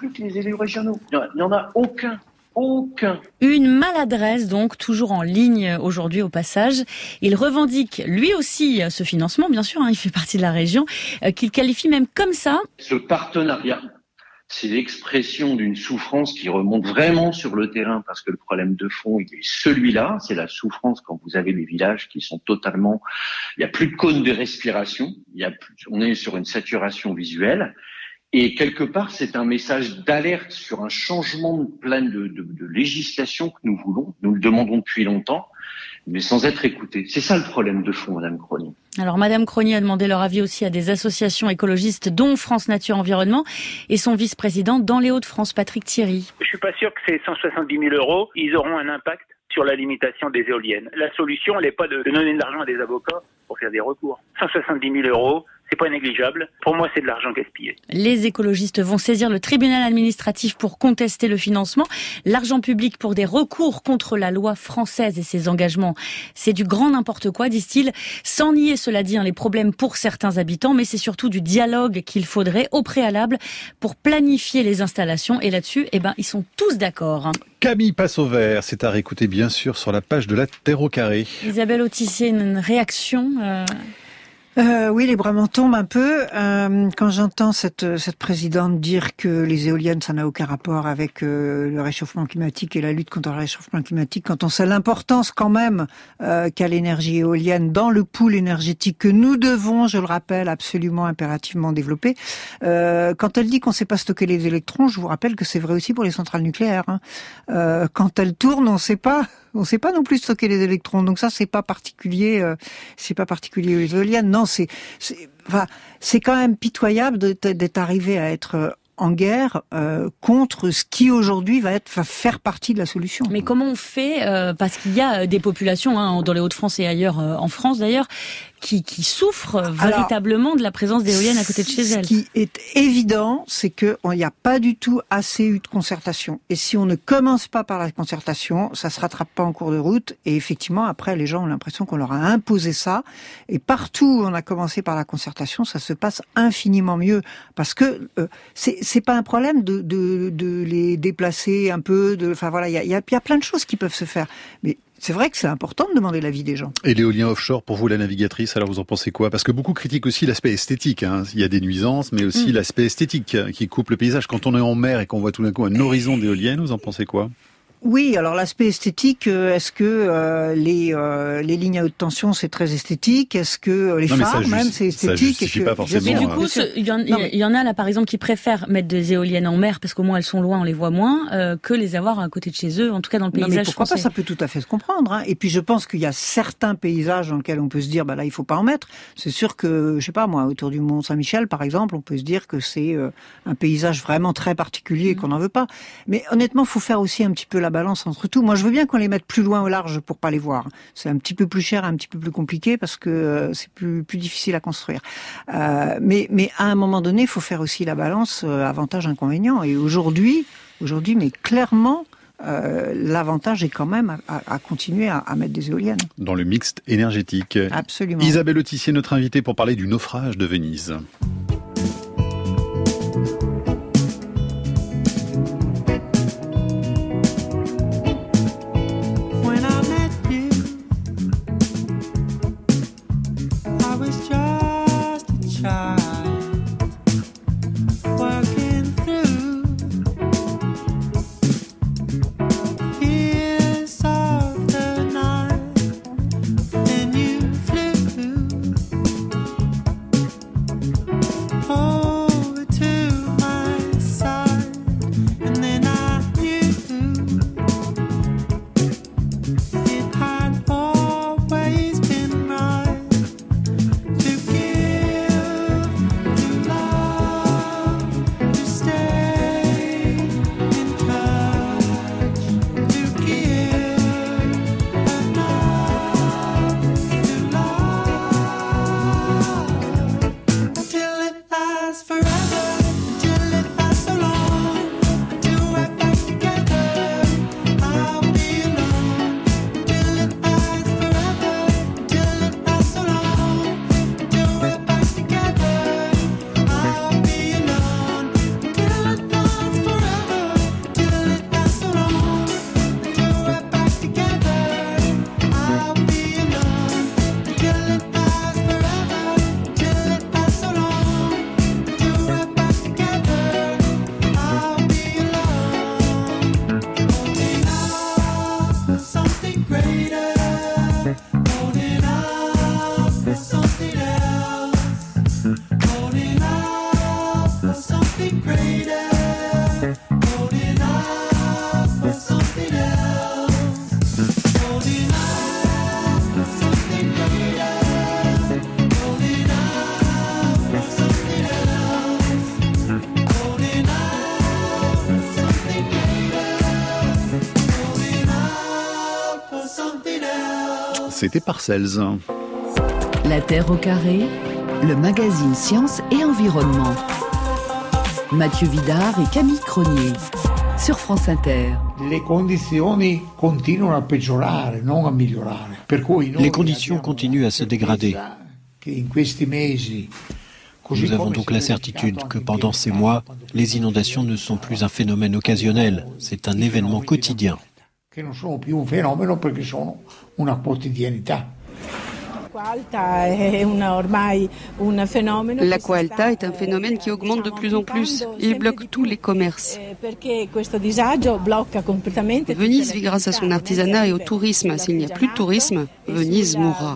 Il n'y en a aucun. Une maladresse donc, toujours en ligne aujourd'hui au passage. Il revendique lui aussi ce financement, bien sûr, il fait partie de la région, qu'il qualifie même comme ça. Ce partenariat, c'est l'expression d'une souffrance qui remonte vraiment sur le terrain, parce que le problème de fond, il est celui-là, c'est la souffrance quand vous avez des villages qui sont totalement... Il n'y a plus de cône de respiration, on est sur une saturation visuelle. Et quelque part, c'est un message d'alerte sur un changement de plan de législation que nous voulons. Nous le demandons depuis longtemps, mais sans être écoutés. C'est ça le problème de fond, Madame Crony. Alors, Madame Crony a demandé leur avis aussi à des associations écologistes, dont France Nature Environnement, et son vice-président dans les Hauts-de-France, Patrick Thierry. Je suis pas sûr que ces 170 000 €, ils auront un impact sur la limitation des éoliennes. La solution, elle n'est pas de donner de l'argent à des avocats pour faire des recours. 170 000 €, c'est pas négligeable. Pour moi, c'est de l'argent gaspillé. Les écologistes vont saisir le tribunal administratif pour contester le financement. L'argent public pour des recours contre la loi française et ses engagements, c'est du grand n'importe quoi, disent-ils. Sans nier, cela dit, les problèmes pour certains habitants, mais c'est surtout du dialogue qu'il faudrait au préalable pour planifier les installations. Et là-dessus, ils sont tous d'accord. Camille passe au vert, c'est à réécouter bien sûr sur la page de la Terre au carré. Isabelle Autissier, une réaction Oui, les bras m'en tombent un peu. Quand j'entends cette présidente dire que les éoliennes, ça n'a aucun rapport avec le réchauffement climatique et la lutte contre le réchauffement climatique, quand on sait l'importance quand même qu'a l'énergie éolienne dans le pool énergétique que nous devons, je le rappelle, absolument impérativement développer. Quand elle dit qu'on ne sait pas stocker les électrons, je vous rappelle que c'est vrai aussi pour les centrales nucléaires. Quand elles tournent, on sait pas non plus stocker les électrons. Donc ça, c'est pas particulier aux éoliennes. Non, c'est quand même pitoyable d'être arrivé à être en guerre contre ce qui aujourd'hui va faire partie de la solution. Mais comment on fait parce qu'il y a des populations dans les Hauts-de-France et ailleurs, en France d'ailleurs, qui souffrent véritablement de la présence d'éoliennes à côté de chez elles. Ce qui est évident, c'est qu'il n'y a pas du tout assez eu de concertation. Et si on ne commence pas par la concertation, ça se rattrape pas en cours de route. Et effectivement, après, les gens ont l'impression qu'on leur a imposé ça. Et partout où on a commencé par la concertation, ça se passe infiniment mieux. Parce que c'est pas un problème de les déplacer un peu. Enfin voilà, il y a plein de choses qui peuvent se faire. Mais c'est vrai que c'est important de demander l'avis des gens. Et l'éolien offshore, pour vous, la navigatrice, alors vous en pensez quoi? Parce que beaucoup critiquent aussi l'aspect esthétique. Il y a des nuisances, mais aussi l'aspect esthétique qui coupe le paysage. Quand on est en mer et qu'on voit tout d'un coup un horizon d'éoliennes, vous en pensez quoi? Oui, alors l'aspect esthétique, est-ce que les lignes à haute tension c'est très esthétique? Est-ce que les phares même c'est esthétique? Ça justifie pas forcément. Mais du coup, il y en a là par exemple qui préfèrent mettre des éoliennes en mer parce qu'au moins elles sont loin, on les voit moins, que les avoir à côté de chez eux, en tout cas dans le paysage mais pourquoi français. pas, ça peut tout à fait se comprendre. Et puis je pense qu'il y a certains paysages dans lesquels on peut se dire là il faut pas en mettre. C'est sûr que je sais pas moi, autour du Mont Saint-Michel par exemple, on peut se dire que c'est un paysage vraiment très particulier et qu'on n'en veut pas. Mais honnêtement, faut faire aussi un petit peu la balance entre tout. Moi, je veux bien qu'on les mette plus loin au large pour pas les voir. C'est un petit peu plus cher, un petit peu plus compliqué parce que c'est plus difficile à construire. Mais à un moment donné, il faut faire aussi la balance avantage-inconvénient. Et aujourd'hui, mais clairement, l'avantage est quand même à continuer à mettre des éoliennes. Dans le mixte énergétique. Absolument. Isabelle Autissier, notre invitée pour parler du naufrage de Venise. C'était Parcells. La Terre au carré, le magazine Science et Environnement. Mathieu Vidard et Camille Cronier, sur France Inter. Les conditions continuent à peggiorare, non à migliorare. Les conditions continuent à se dégrader. Nous avons donc la certitude que pendant ces mois, les inondations ne sont plus un phénomène occasionnel, c'est un événement quotidien. Che non sono più un fenomeno perché sono una quotidianità. L'acqua alta est un phénomène qui augmente de plus en plus. Il bloque tous les commerces. Venise vit grâce à son artisanat et au tourisme. S'il n'y a plus de tourisme, Venise mourra.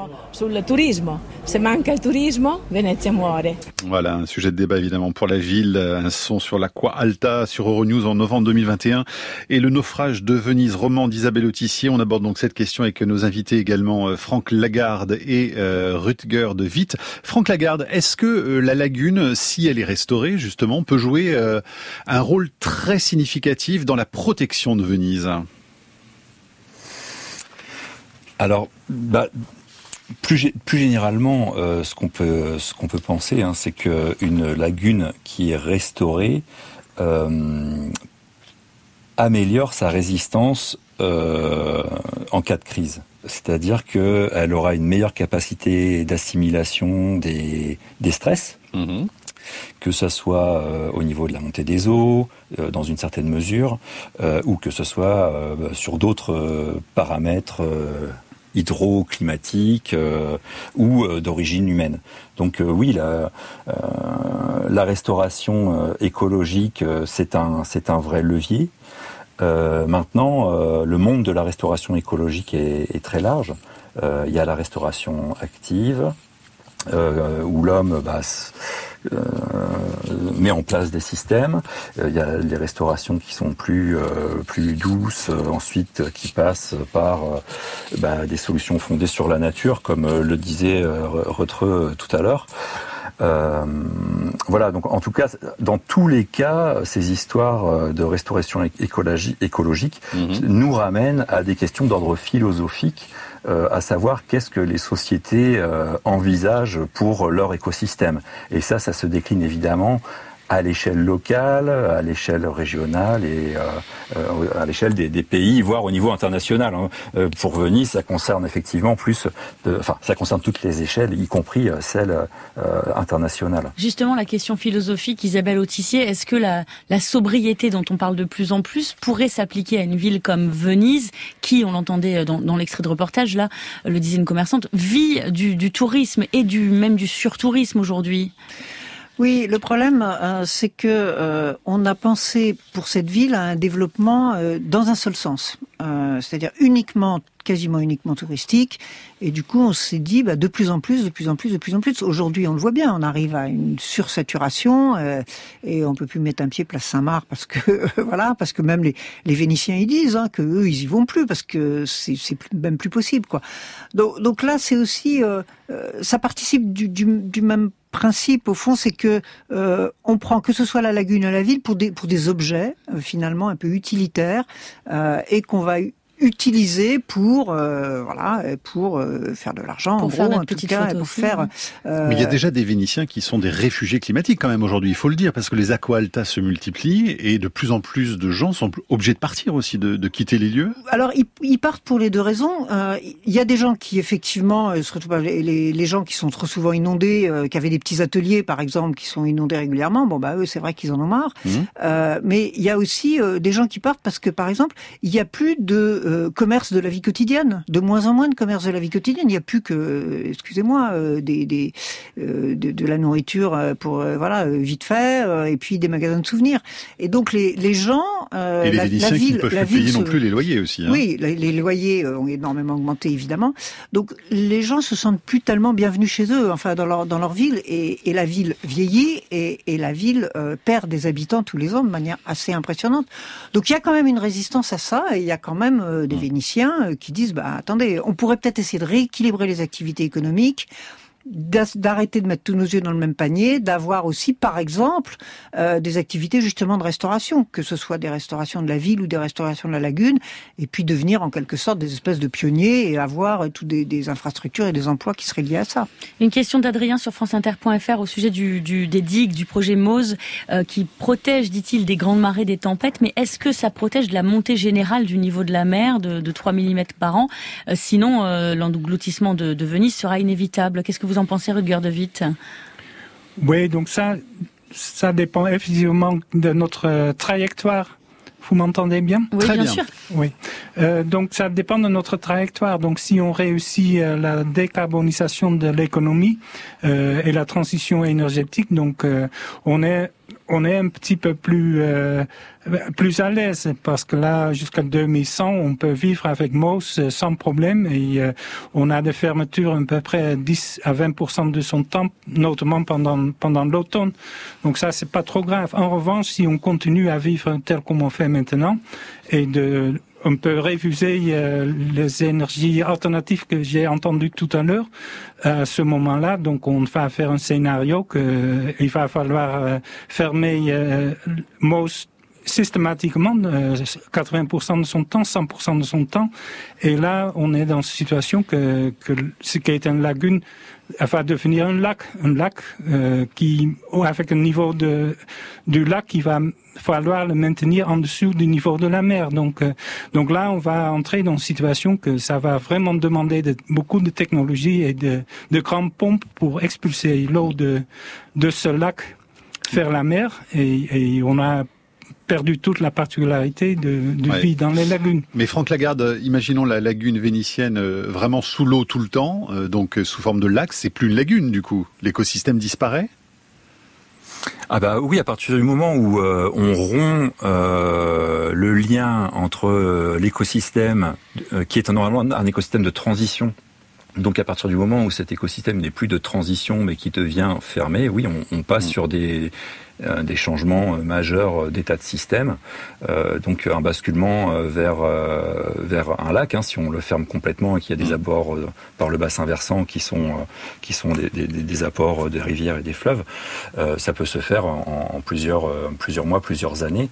Voilà, un sujet de débat évidemment pour la ville. Un son sur l'Aqua Alta sur Euronews en novembre 2021. Et le naufrage de Venise, roman d'Isabelle Autissier. On aborde donc cette question avec nos invités également, Franck Lagarde Lagarde et Rutger de Witt. Franck Lagarde, est-ce que la lagune, si elle est restaurée, justement, peut jouer un rôle très significatif dans la protection de Venise ? Alors, plus généralement, ce qu'on peut penser, c'est qu'une lagune qui est restaurée améliore sa résistance en cas de crise. C'est-à-dire qu'elle aura une meilleure capacité d'assimilation des stress, que ce soit au niveau de la montée des eaux, dans une certaine mesure, ou que ce soit sur d'autres paramètres hydroclimatiques ou d'origine humaine. Donc oui, la restauration écologique, c'est un vrai levier. Maintenant, le monde de la restauration écologique est très large. Il y a la restauration active, où l'homme met en place des systèmes. Il y a les restaurations qui sont plus douces, ensuite qui passent par des solutions fondées sur la nature, comme le disait Rutger tout à l'heure. Voilà, donc en tout cas, dans tous les cas, ces histoires de restauration écologique nous ramènent à des questions d'ordre philosophique, à savoir qu'est-ce que les sociétés envisagent pour leur écosystème. Et ça se décline évidemment à l'échelle locale, à l'échelle régionale et à l'échelle des pays, voire au niveau international. Pour Venise, ça concerne effectivement ça concerne toutes les échelles, y compris celle internationale. Justement, la question philosophique, Isabelle Autissier, est-ce que la sobriété dont on parle de plus en plus pourrait s'appliquer à une ville comme Venise, qui, on l'entendait dans l'extrait de reportage, là, le disait une commerçante, vit du tourisme et même du surtourisme aujourd'hui ? Oui, le problème, c'est que on a pensé pour cette ville à un développement dans un seul sens, c'est-à-dire quasiment uniquement touristique, et du coup on s'est dit de plus en plus. Aujourd'hui, on le voit bien, on arrive à une sursaturation et on peut plus mettre un pied place Saint-Marc parce que même les Vénitiens ils disent que eux ils y vont plus parce que c'est même plus possible quoi. Donc là c'est aussi ça participe du même principe au fond, c'est que on prend que ce soit la lagune ou la ville pour des objets finalement un peu utilitaires et qu'on va utiliser pour faire de l'argent, pour en faire gros, notre en tout petite cas, photo pour aussi, faire. Mais il y a déjà des Vénitiens qui sont des réfugiés climatiques quand même aujourd'hui, il faut le dire, parce que les aqua-alta se multiplient et de plus en plus de gens sont obligés de partir aussi, de quitter les lieux. Alors ils partent pour les deux raisons. Il y a des gens qui effectivement, surtout les gens qui sont trop souvent inondés, qui avaient des petits ateliers par exemple, qui sont inondés régulièrement. Eux c'est vrai qu'ils en ont marre. Mais il y a aussi des gens qui partent parce que par exemple il y a plus de commerce de la vie quotidienne, de moins en moins de commerce de la vie quotidienne. Il n'y a plus que, de la nourriture pour vite fait, et puis des magasins de souvenirs. Et donc les gens, et les Vénitiens qui ne peuvent plus payer non plus les loyers aussi. Oui, les loyers ont énormément augmenté évidemment. Donc les gens se sentent plus tellement bienvenus chez eux, dans leur ville, et la ville vieillit et la ville perd des habitants tous les ans de manière assez impressionnante. Donc il y a quand même une résistance à ça, et il y a quand même des Vénitiens qui disent attendez, on pourrait peut-être essayer de rééquilibrer les activités économiques, d'arrêter de mettre tous nos œufs dans le même panier, d'avoir aussi, par exemple, des activités justement de restauration, que ce soit des restaurations de la ville ou des restaurations de la lagune, et puis devenir en quelque sorte des espèces de pionniers et avoir toutes des infrastructures et des emplois qui seraient liés à ça. Une question d'Adrien sur franceinter.fr au sujet des digues, du projet Mose, qui protège, dit-il, des grandes marées, des tempêtes, mais est-ce que ça protège de la montée générale du niveau de la mer de 3 mm par an ? Sinon, l'engloutissement de Venise sera inévitable. Qu'est-ce que vous en pensez, Rutger de Witt ? Oui, donc ça dépend effectivement de notre trajectoire. Vous m'entendez bien ? Oui, bien sûr. Oui. Donc ça dépend de notre trajectoire. Donc si on réussit la décarbonisation de l'économie et la transition énergétique, donc on est un petit peu plus à l'aise, parce que là, jusqu'à 2100, on peut vivre avec Mose sans problème, et on a des fermetures à peu près 10 à 20% de son temps, notamment pendant l'automne. Donc ça, c'est pas trop grave. En revanche, si on continue à vivre tel comme on fait maintenant, et on peut refuser les énergies alternatives que j'ai entendues tout à l'heure. À ce moment-là, donc on va faire un scénario que il va falloir fermer systématiquement 80% de son temps, 100% de son temps. Et là, on est dans une situation que ce qui est une lagune va devenir un lac qui, avec un niveau du lac qui va falloir le maintenir en dessous du niveau de la mer. Donc là, on va entrer dans une situation que ça va vraiment demander beaucoup de technologie et de grandes pompes pour expulser l'eau de ce lac vers la mer. Et on a perdu toute la particularité de vie dans les lagunes. Mais Franck Lagarde, imaginons la lagune vénitienne vraiment sous l'eau tout le temps, donc sous forme de lac, c'est plus une lagune du coup. L'écosystème disparaît ? Ah bah oui, à partir du moment où on rompt le lien entre l'écosystème, qui est normalement un écosystème de transition, donc à partir du moment où cet écosystème n'est plus de transition mais qui devient fermé, oui, on passe sur des changements majeurs d'état de système, donc un basculement vers un lac, si on le ferme complètement et qu'il y a des abords par le bassin versant qui sont des apports des rivières et des fleuves, ça peut se faire en plusieurs mois, plusieurs années.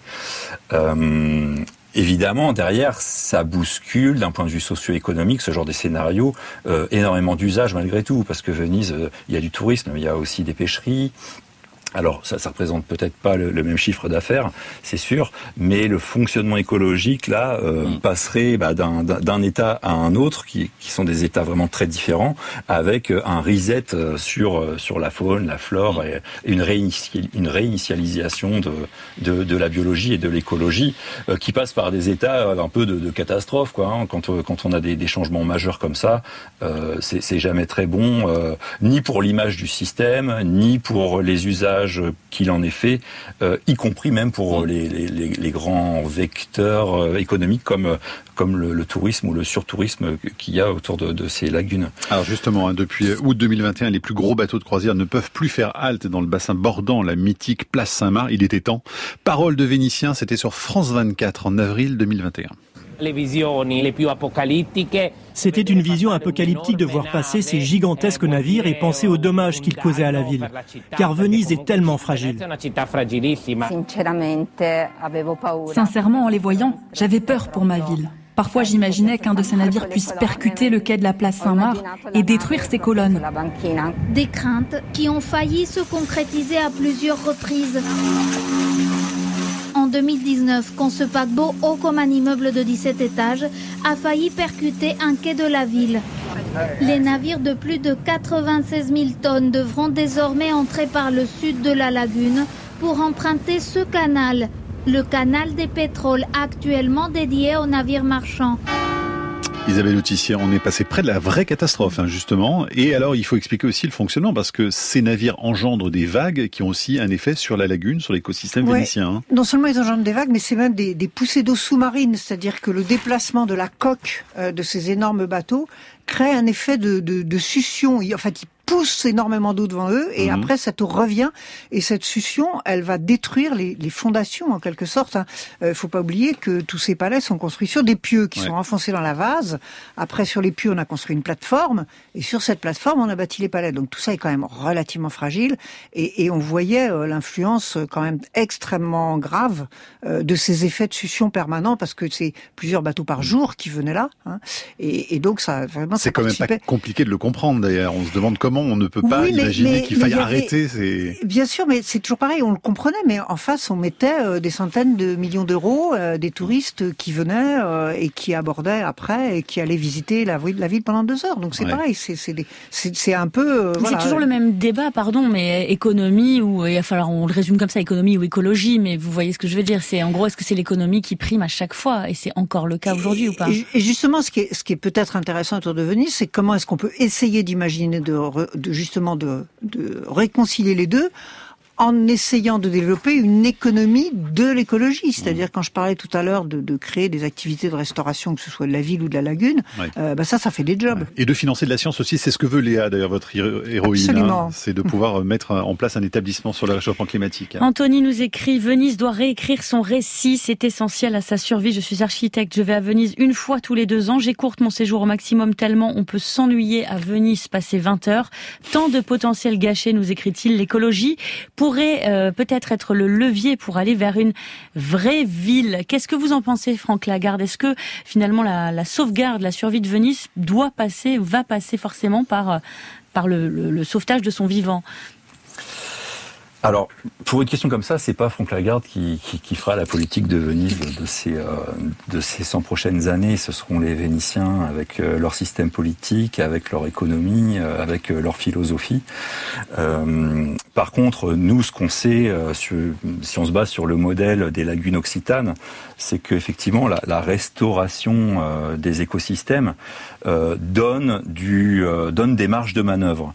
Évidemment, derrière, ça bouscule, d'un point de vue socio-économique, ce genre de scénario, énormément d'usages malgré tout, parce que Venise, il y a du tourisme, mais il y a aussi des pêcheries. Alors, ça représente peut-être pas le même chiffre d'affaires, c'est sûr, mais le fonctionnement écologique, là, passerait d'un état à un autre, qui sont des états vraiment très différents, avec un reset sur la faune, la flore, et une réinitialisation de la biologie et de l'écologie, qui passe par des états un peu de catastrophe, quoi. Quand on a des changements majeurs comme ça, c'est jamais très bon, ni pour l'image du système, ni pour les usages qu'il en est fait, y compris même pour les grands vecteurs économiques comme le tourisme ou le surtourisme qu'il y a autour de ces lagunes. Alors justement, depuis août 2021, les plus gros bateaux de croisière ne peuvent plus faire halte dans le bassin bordant la mythique place Saint-Marc. Il était temps. Parole de Vénitiens, c'était sur France 24 en avril 2021. C'était une vision apocalyptique de voir passer ces gigantesques navires et penser aux dommages qu'ils causaient à la ville. Car Venise est tellement fragile. Sincèrement, en les voyant, j'avais peur pour ma ville. Parfois, j'imaginais qu'un de ces navires puisse percuter le quai de la place Saint-Marc et détruire ses colonnes. Des craintes qui ont failli se concrétiser à plusieurs reprises. En 2019, quand ce paquebot haut comme un immeuble de 17 étages a failli percuter un quai de la ville. Les navires de plus de 96 000 tonnes devront désormais entrer par le sud de la lagune pour emprunter ce canal, le canal des pétroles actuellement dédié aux navires marchands. Isabelle Autissier, on est passé près de la vraie catastrophe, justement. Et alors, il faut expliquer aussi le fonctionnement, parce que ces navires engendrent des vagues qui ont aussi un effet sur la lagune, sur l'écosystème vénitien. Non seulement ils engendrent des vagues, mais c'est même des poussées d'eau sous-marine, c'est-à-dire que le déplacement de la coque de ces énormes bateaux crée un effet de succion. En fait, ils poussent énormément d'eau devant eux et après cette eau revient et cette succion, elle va détruire les fondations en quelque sorte. Faut pas oublier que tous ces palais sont construits sur des pieux qui sont enfoncés dans la vase. Après, sur les pieux, on a construit une plateforme et sur cette plateforme, on a bâti les palais. Donc tout ça est quand même relativement fragile et on voyait l'influence quand même extrêmement grave de ces effets de succion permanents parce que c'est plusieurs bateaux par jour qui venaient là. Et donc ça vraiment. C'est quand même pas compliqué de le comprendre d'ailleurs. On se demande comment on ne peut pas imaginer qu'il faille arrêter ces... Bien sûr, mais c'est toujours pareil, on le comprenait, mais en face, on mettait des centaines de millions d'euros, des touristes qui venaient et qui abordaient après et qui allaient visiter la ville pendant 2 heures. Donc c'est pareil, c'est un peu... C'est toujours le même débat, mais économie, ou il va falloir, on le résume comme ça, économie ou écologie, mais vous voyez ce que je veux dire. C'est en gros, est-ce que c'est l'économie qui prime à chaque fois? Et c'est encore le cas aujourd'hui ou pas? Et justement, ce qui est peut-être intéressant autour de Venise, c'est comment est-ce qu'on peut essayer d'imaginer de réconcilier les deux en essayant de développer une économie de l'écologie. C'est-à-dire, quand je parlais tout à l'heure de créer des activités de restauration, que ce soit de la ville ou de la lagune, ça fait des jobs. Et de financer de la science aussi, c'est ce que veut Léa, d'ailleurs, votre héroïne. Hein, c'est de pouvoir mettre en place un établissement sur le réchauffement climatique. Anthony nous écrit, Venise doit réécrire son récit, c'est essentiel à sa survie. Je suis architecte, je vais à Venise une fois tous les 2 ans. J'écourte mon séjour au maximum tellement on peut s'ennuyer à Venise passer 20 heures. Tant de potentiel gâché, nous écrit-il. L'écologie pourrait peut-être être le levier pour aller vers une vraie ville. Qu'est-ce que vous en pensez, Franck Lagarde? Est-ce que finalement la sauvegarde, la survie de Venise va passer forcément par le sauvetage de son vivant? Alors, pour une question comme ça, c'est pas Franck Lagarde qui fera la politique de Venise de ces 100 prochaines années. Ce seront les Vénitiens avec leur système politique, avec leur économie, avec leur philosophie. Par contre, nous, ce qu'on sait, si on se base sur le modèle des lagunes occitanes, c'est qu'effectivement, la restauration des écosystèmes donne des marges de manœuvre.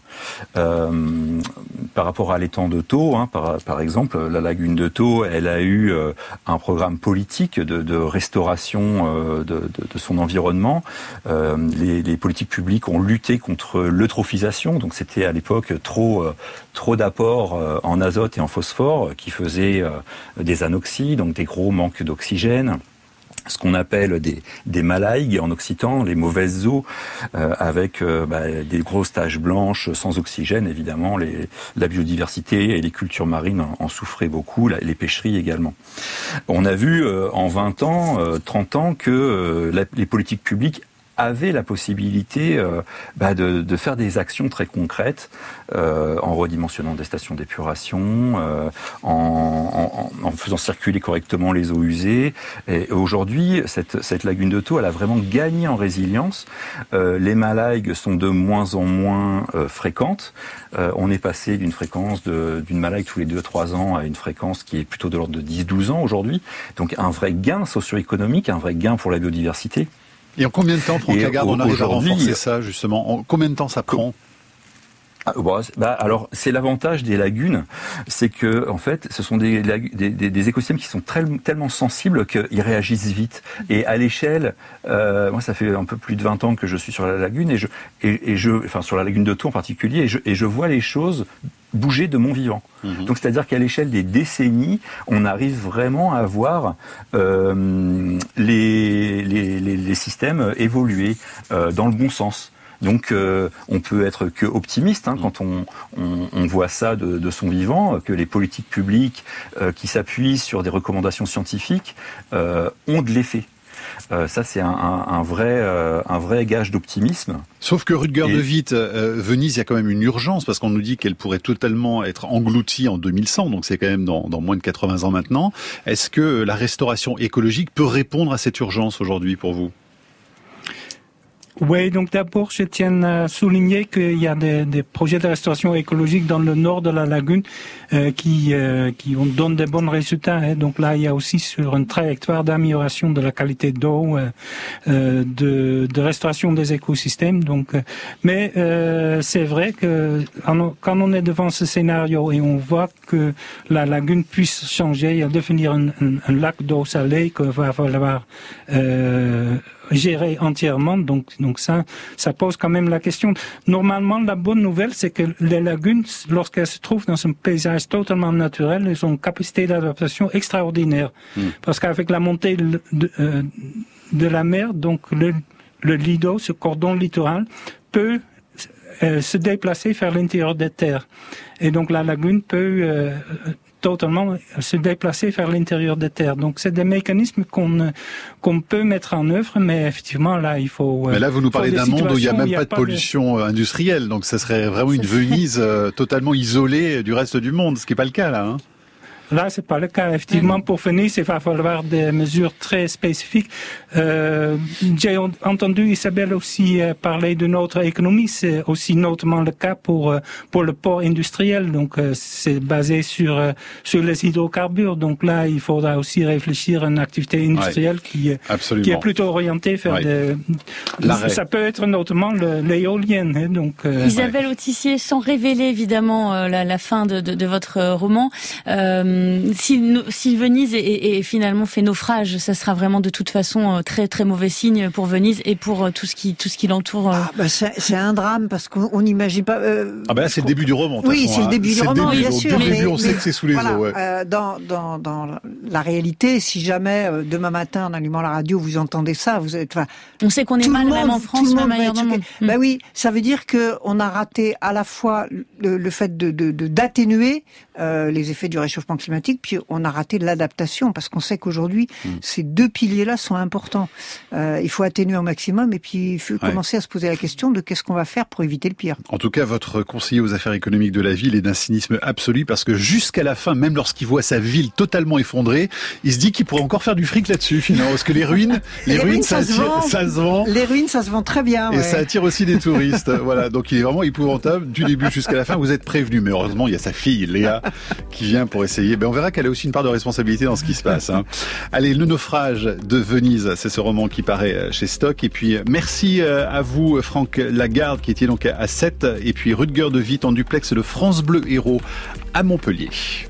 Par rapport à l'étang de Thau, par exemple, la lagune de Thau, elle a eu un programme politique de restauration de son environnement. Les politiques publiques ont lutté contre l'eutrophisation, donc c'était à l'époque trop d'apports en azote et en phosphore qui faisaient des anoxies, donc des gros manques d'oxygène. Ce qu'on appelle des malaigues en occitan, les mauvaises eaux, avec des grosses taches blanches sans oxygène, évidemment. La biodiversité et les cultures marines en souffraient beaucoup, les pêcheries également. On a vu en 20 ans, 30 ans que les politiques publiques avaient la possibilité de faire des actions très concrètes en redimensionnant des stations d'épuration, en faisant circuler correctement les eaux usées. Et aujourd'hui, cette lagune de Thau, elle a vraiment gagné en résilience. Les malaigues sont de moins en moins fréquentes. On est passé d'une fréquence d'une malague tous les 2-3 ans à une fréquence qui est plutôt de l'ordre de 10-12 ans aujourd'hui. Donc un vrai gain socio-économique, un vrai gain pour la biodiversité. Et en combien de temps, Franck Lagarde, on arrive à renforcer ça, justement? En combien de temps ça prend? Alors, c'est l'avantage des lagunes, c'est que en fait, ce sont des écosystèmes qui sont tellement sensibles qu'ils réagissent vite. Et à l'échelle, moi, ça fait un peu plus de 20 ans que je suis sur la lagune enfin sur la lagune de Thau en particulier, et je vois les choses bouger de mon vivant. Donc, c'est-à-dire qu'à l'échelle des décennies, on arrive vraiment à voir les systèmes évoluer dans le bon sens. Donc, on peut être que optimiste quand on voit ça de son vivant, que les politiques publiques qui s'appuient sur des recommandations scientifiques ont de l'effet. Ça, c'est un vrai gage d'optimisme. Sauf que Rutger de Witt, Venise, il y a quand même une urgence, parce qu'on nous dit qu'elle pourrait totalement être engloutie en 2100, donc c'est quand même dans moins de 80 ans maintenant. Est-ce que la restauration écologique peut répondre à cette urgence aujourd'hui pour vous ? Oui, donc d'abord, je tiens à souligner qu'il y a des projets de restauration écologique dans le nord de la lagune qui donnent des bons résultats. Donc là, il y a aussi sur une trajectoire d'amélioration de la qualité d'eau, de restauration des écosystèmes. Donc, mais c'est vrai que quand on est devant ce scénario et on voit que la lagune puisse changer et devenir un lac d'eau salée qu'il va falloir gérer entièrement, donc ça pose quand même la question. Normalement, la bonne nouvelle, c'est que les lagunes, lorsqu'elles se trouvent dans un paysage totalement naturel, elles ont une capacité d'adaptation extraordinaire. Parce qu'avec la montée de la mer, donc le lido, ce cordon littoral, peut se déplacer vers l'intérieur des terres. Et donc la lagune peut totalement se déplacer vers l'intérieur des terres. Donc c'est des mécanismes qu'on peut mettre en œuvre, mais effectivement là il faut. Mais là vous nous parlez d'un monde où il n'y a même pas de pollution industrielle, donc ça serait vraiment une Venise totalement isolée du reste du monde, ce qui n'est pas le cas là. Là, c'est pas le cas. Effectivement, pour Venise, il va falloir des mesures très spécifiques. J'ai entendu Isabelle aussi parler de notre économie. C'est aussi notamment le cas pour le port industriel. Donc, c'est basé sur les hydrocarbures. Donc là, il faudra aussi réfléchir à une activité industrielle qui est plutôt orientée vers ça peut être notamment l'éolienne. Hein, donc, Isabelle Autissier, sans révéler évidemment la fin de votre roman, si Venise est finalement fait naufrage, ça sera vraiment de toute façon très très mauvais signe pour Venise et pour tout ce qui l'entoure. C'est un drame parce qu'on n'imagine pas. Là, c'est le début du roman. Oui, c'est le début du roman, bien sûr. Dès le début, on sait que c'est sous les eaux. Dans la réalité, si jamais demain matin, en allumant la radio, vous entendez ça, vous êtes. On sait qu'on est mal, même en France, même ailleurs dans le monde. Bah oui, ça veut dire que on a raté à la fois le fait d'atténuer les effets du réchauffement climatique, puis on a raté l'adaptation, parce qu'on sait qu'aujourd'hui, ces deux piliers-là sont importants. Il faut atténuer au maximum, et puis il faut commencer à se poser la question de qu'est-ce qu'on va faire pour éviter le pire. En tout cas, votre conseiller aux affaires économiques de la ville est d'un cynisme absolu, parce que jusqu'à la fin, même lorsqu'il voit sa ville totalement effondrée, il se dit qu'il pourrait encore faire du fric là-dessus, finalement, parce que les ruines, ça se vend. Les ruines, ça se vend très bien. Et ça attire aussi des touristes. Voilà, donc il est vraiment épouvantable du début jusqu'à la fin. Vous êtes prévenus, mais heureusement, il y a sa fille, Léa, qui vient pour essayer. On verra qu'elle a aussi une part de responsabilité dans ce qui se passe. Hein. Allez, Le naufrage de Venise, c'est ce roman qui paraît chez Stock. Et puis, merci à vous, Franck Lagarde, qui était donc à 7. Et puis, Rutger de Witt en duplex, le France Bleu Héros à Montpellier.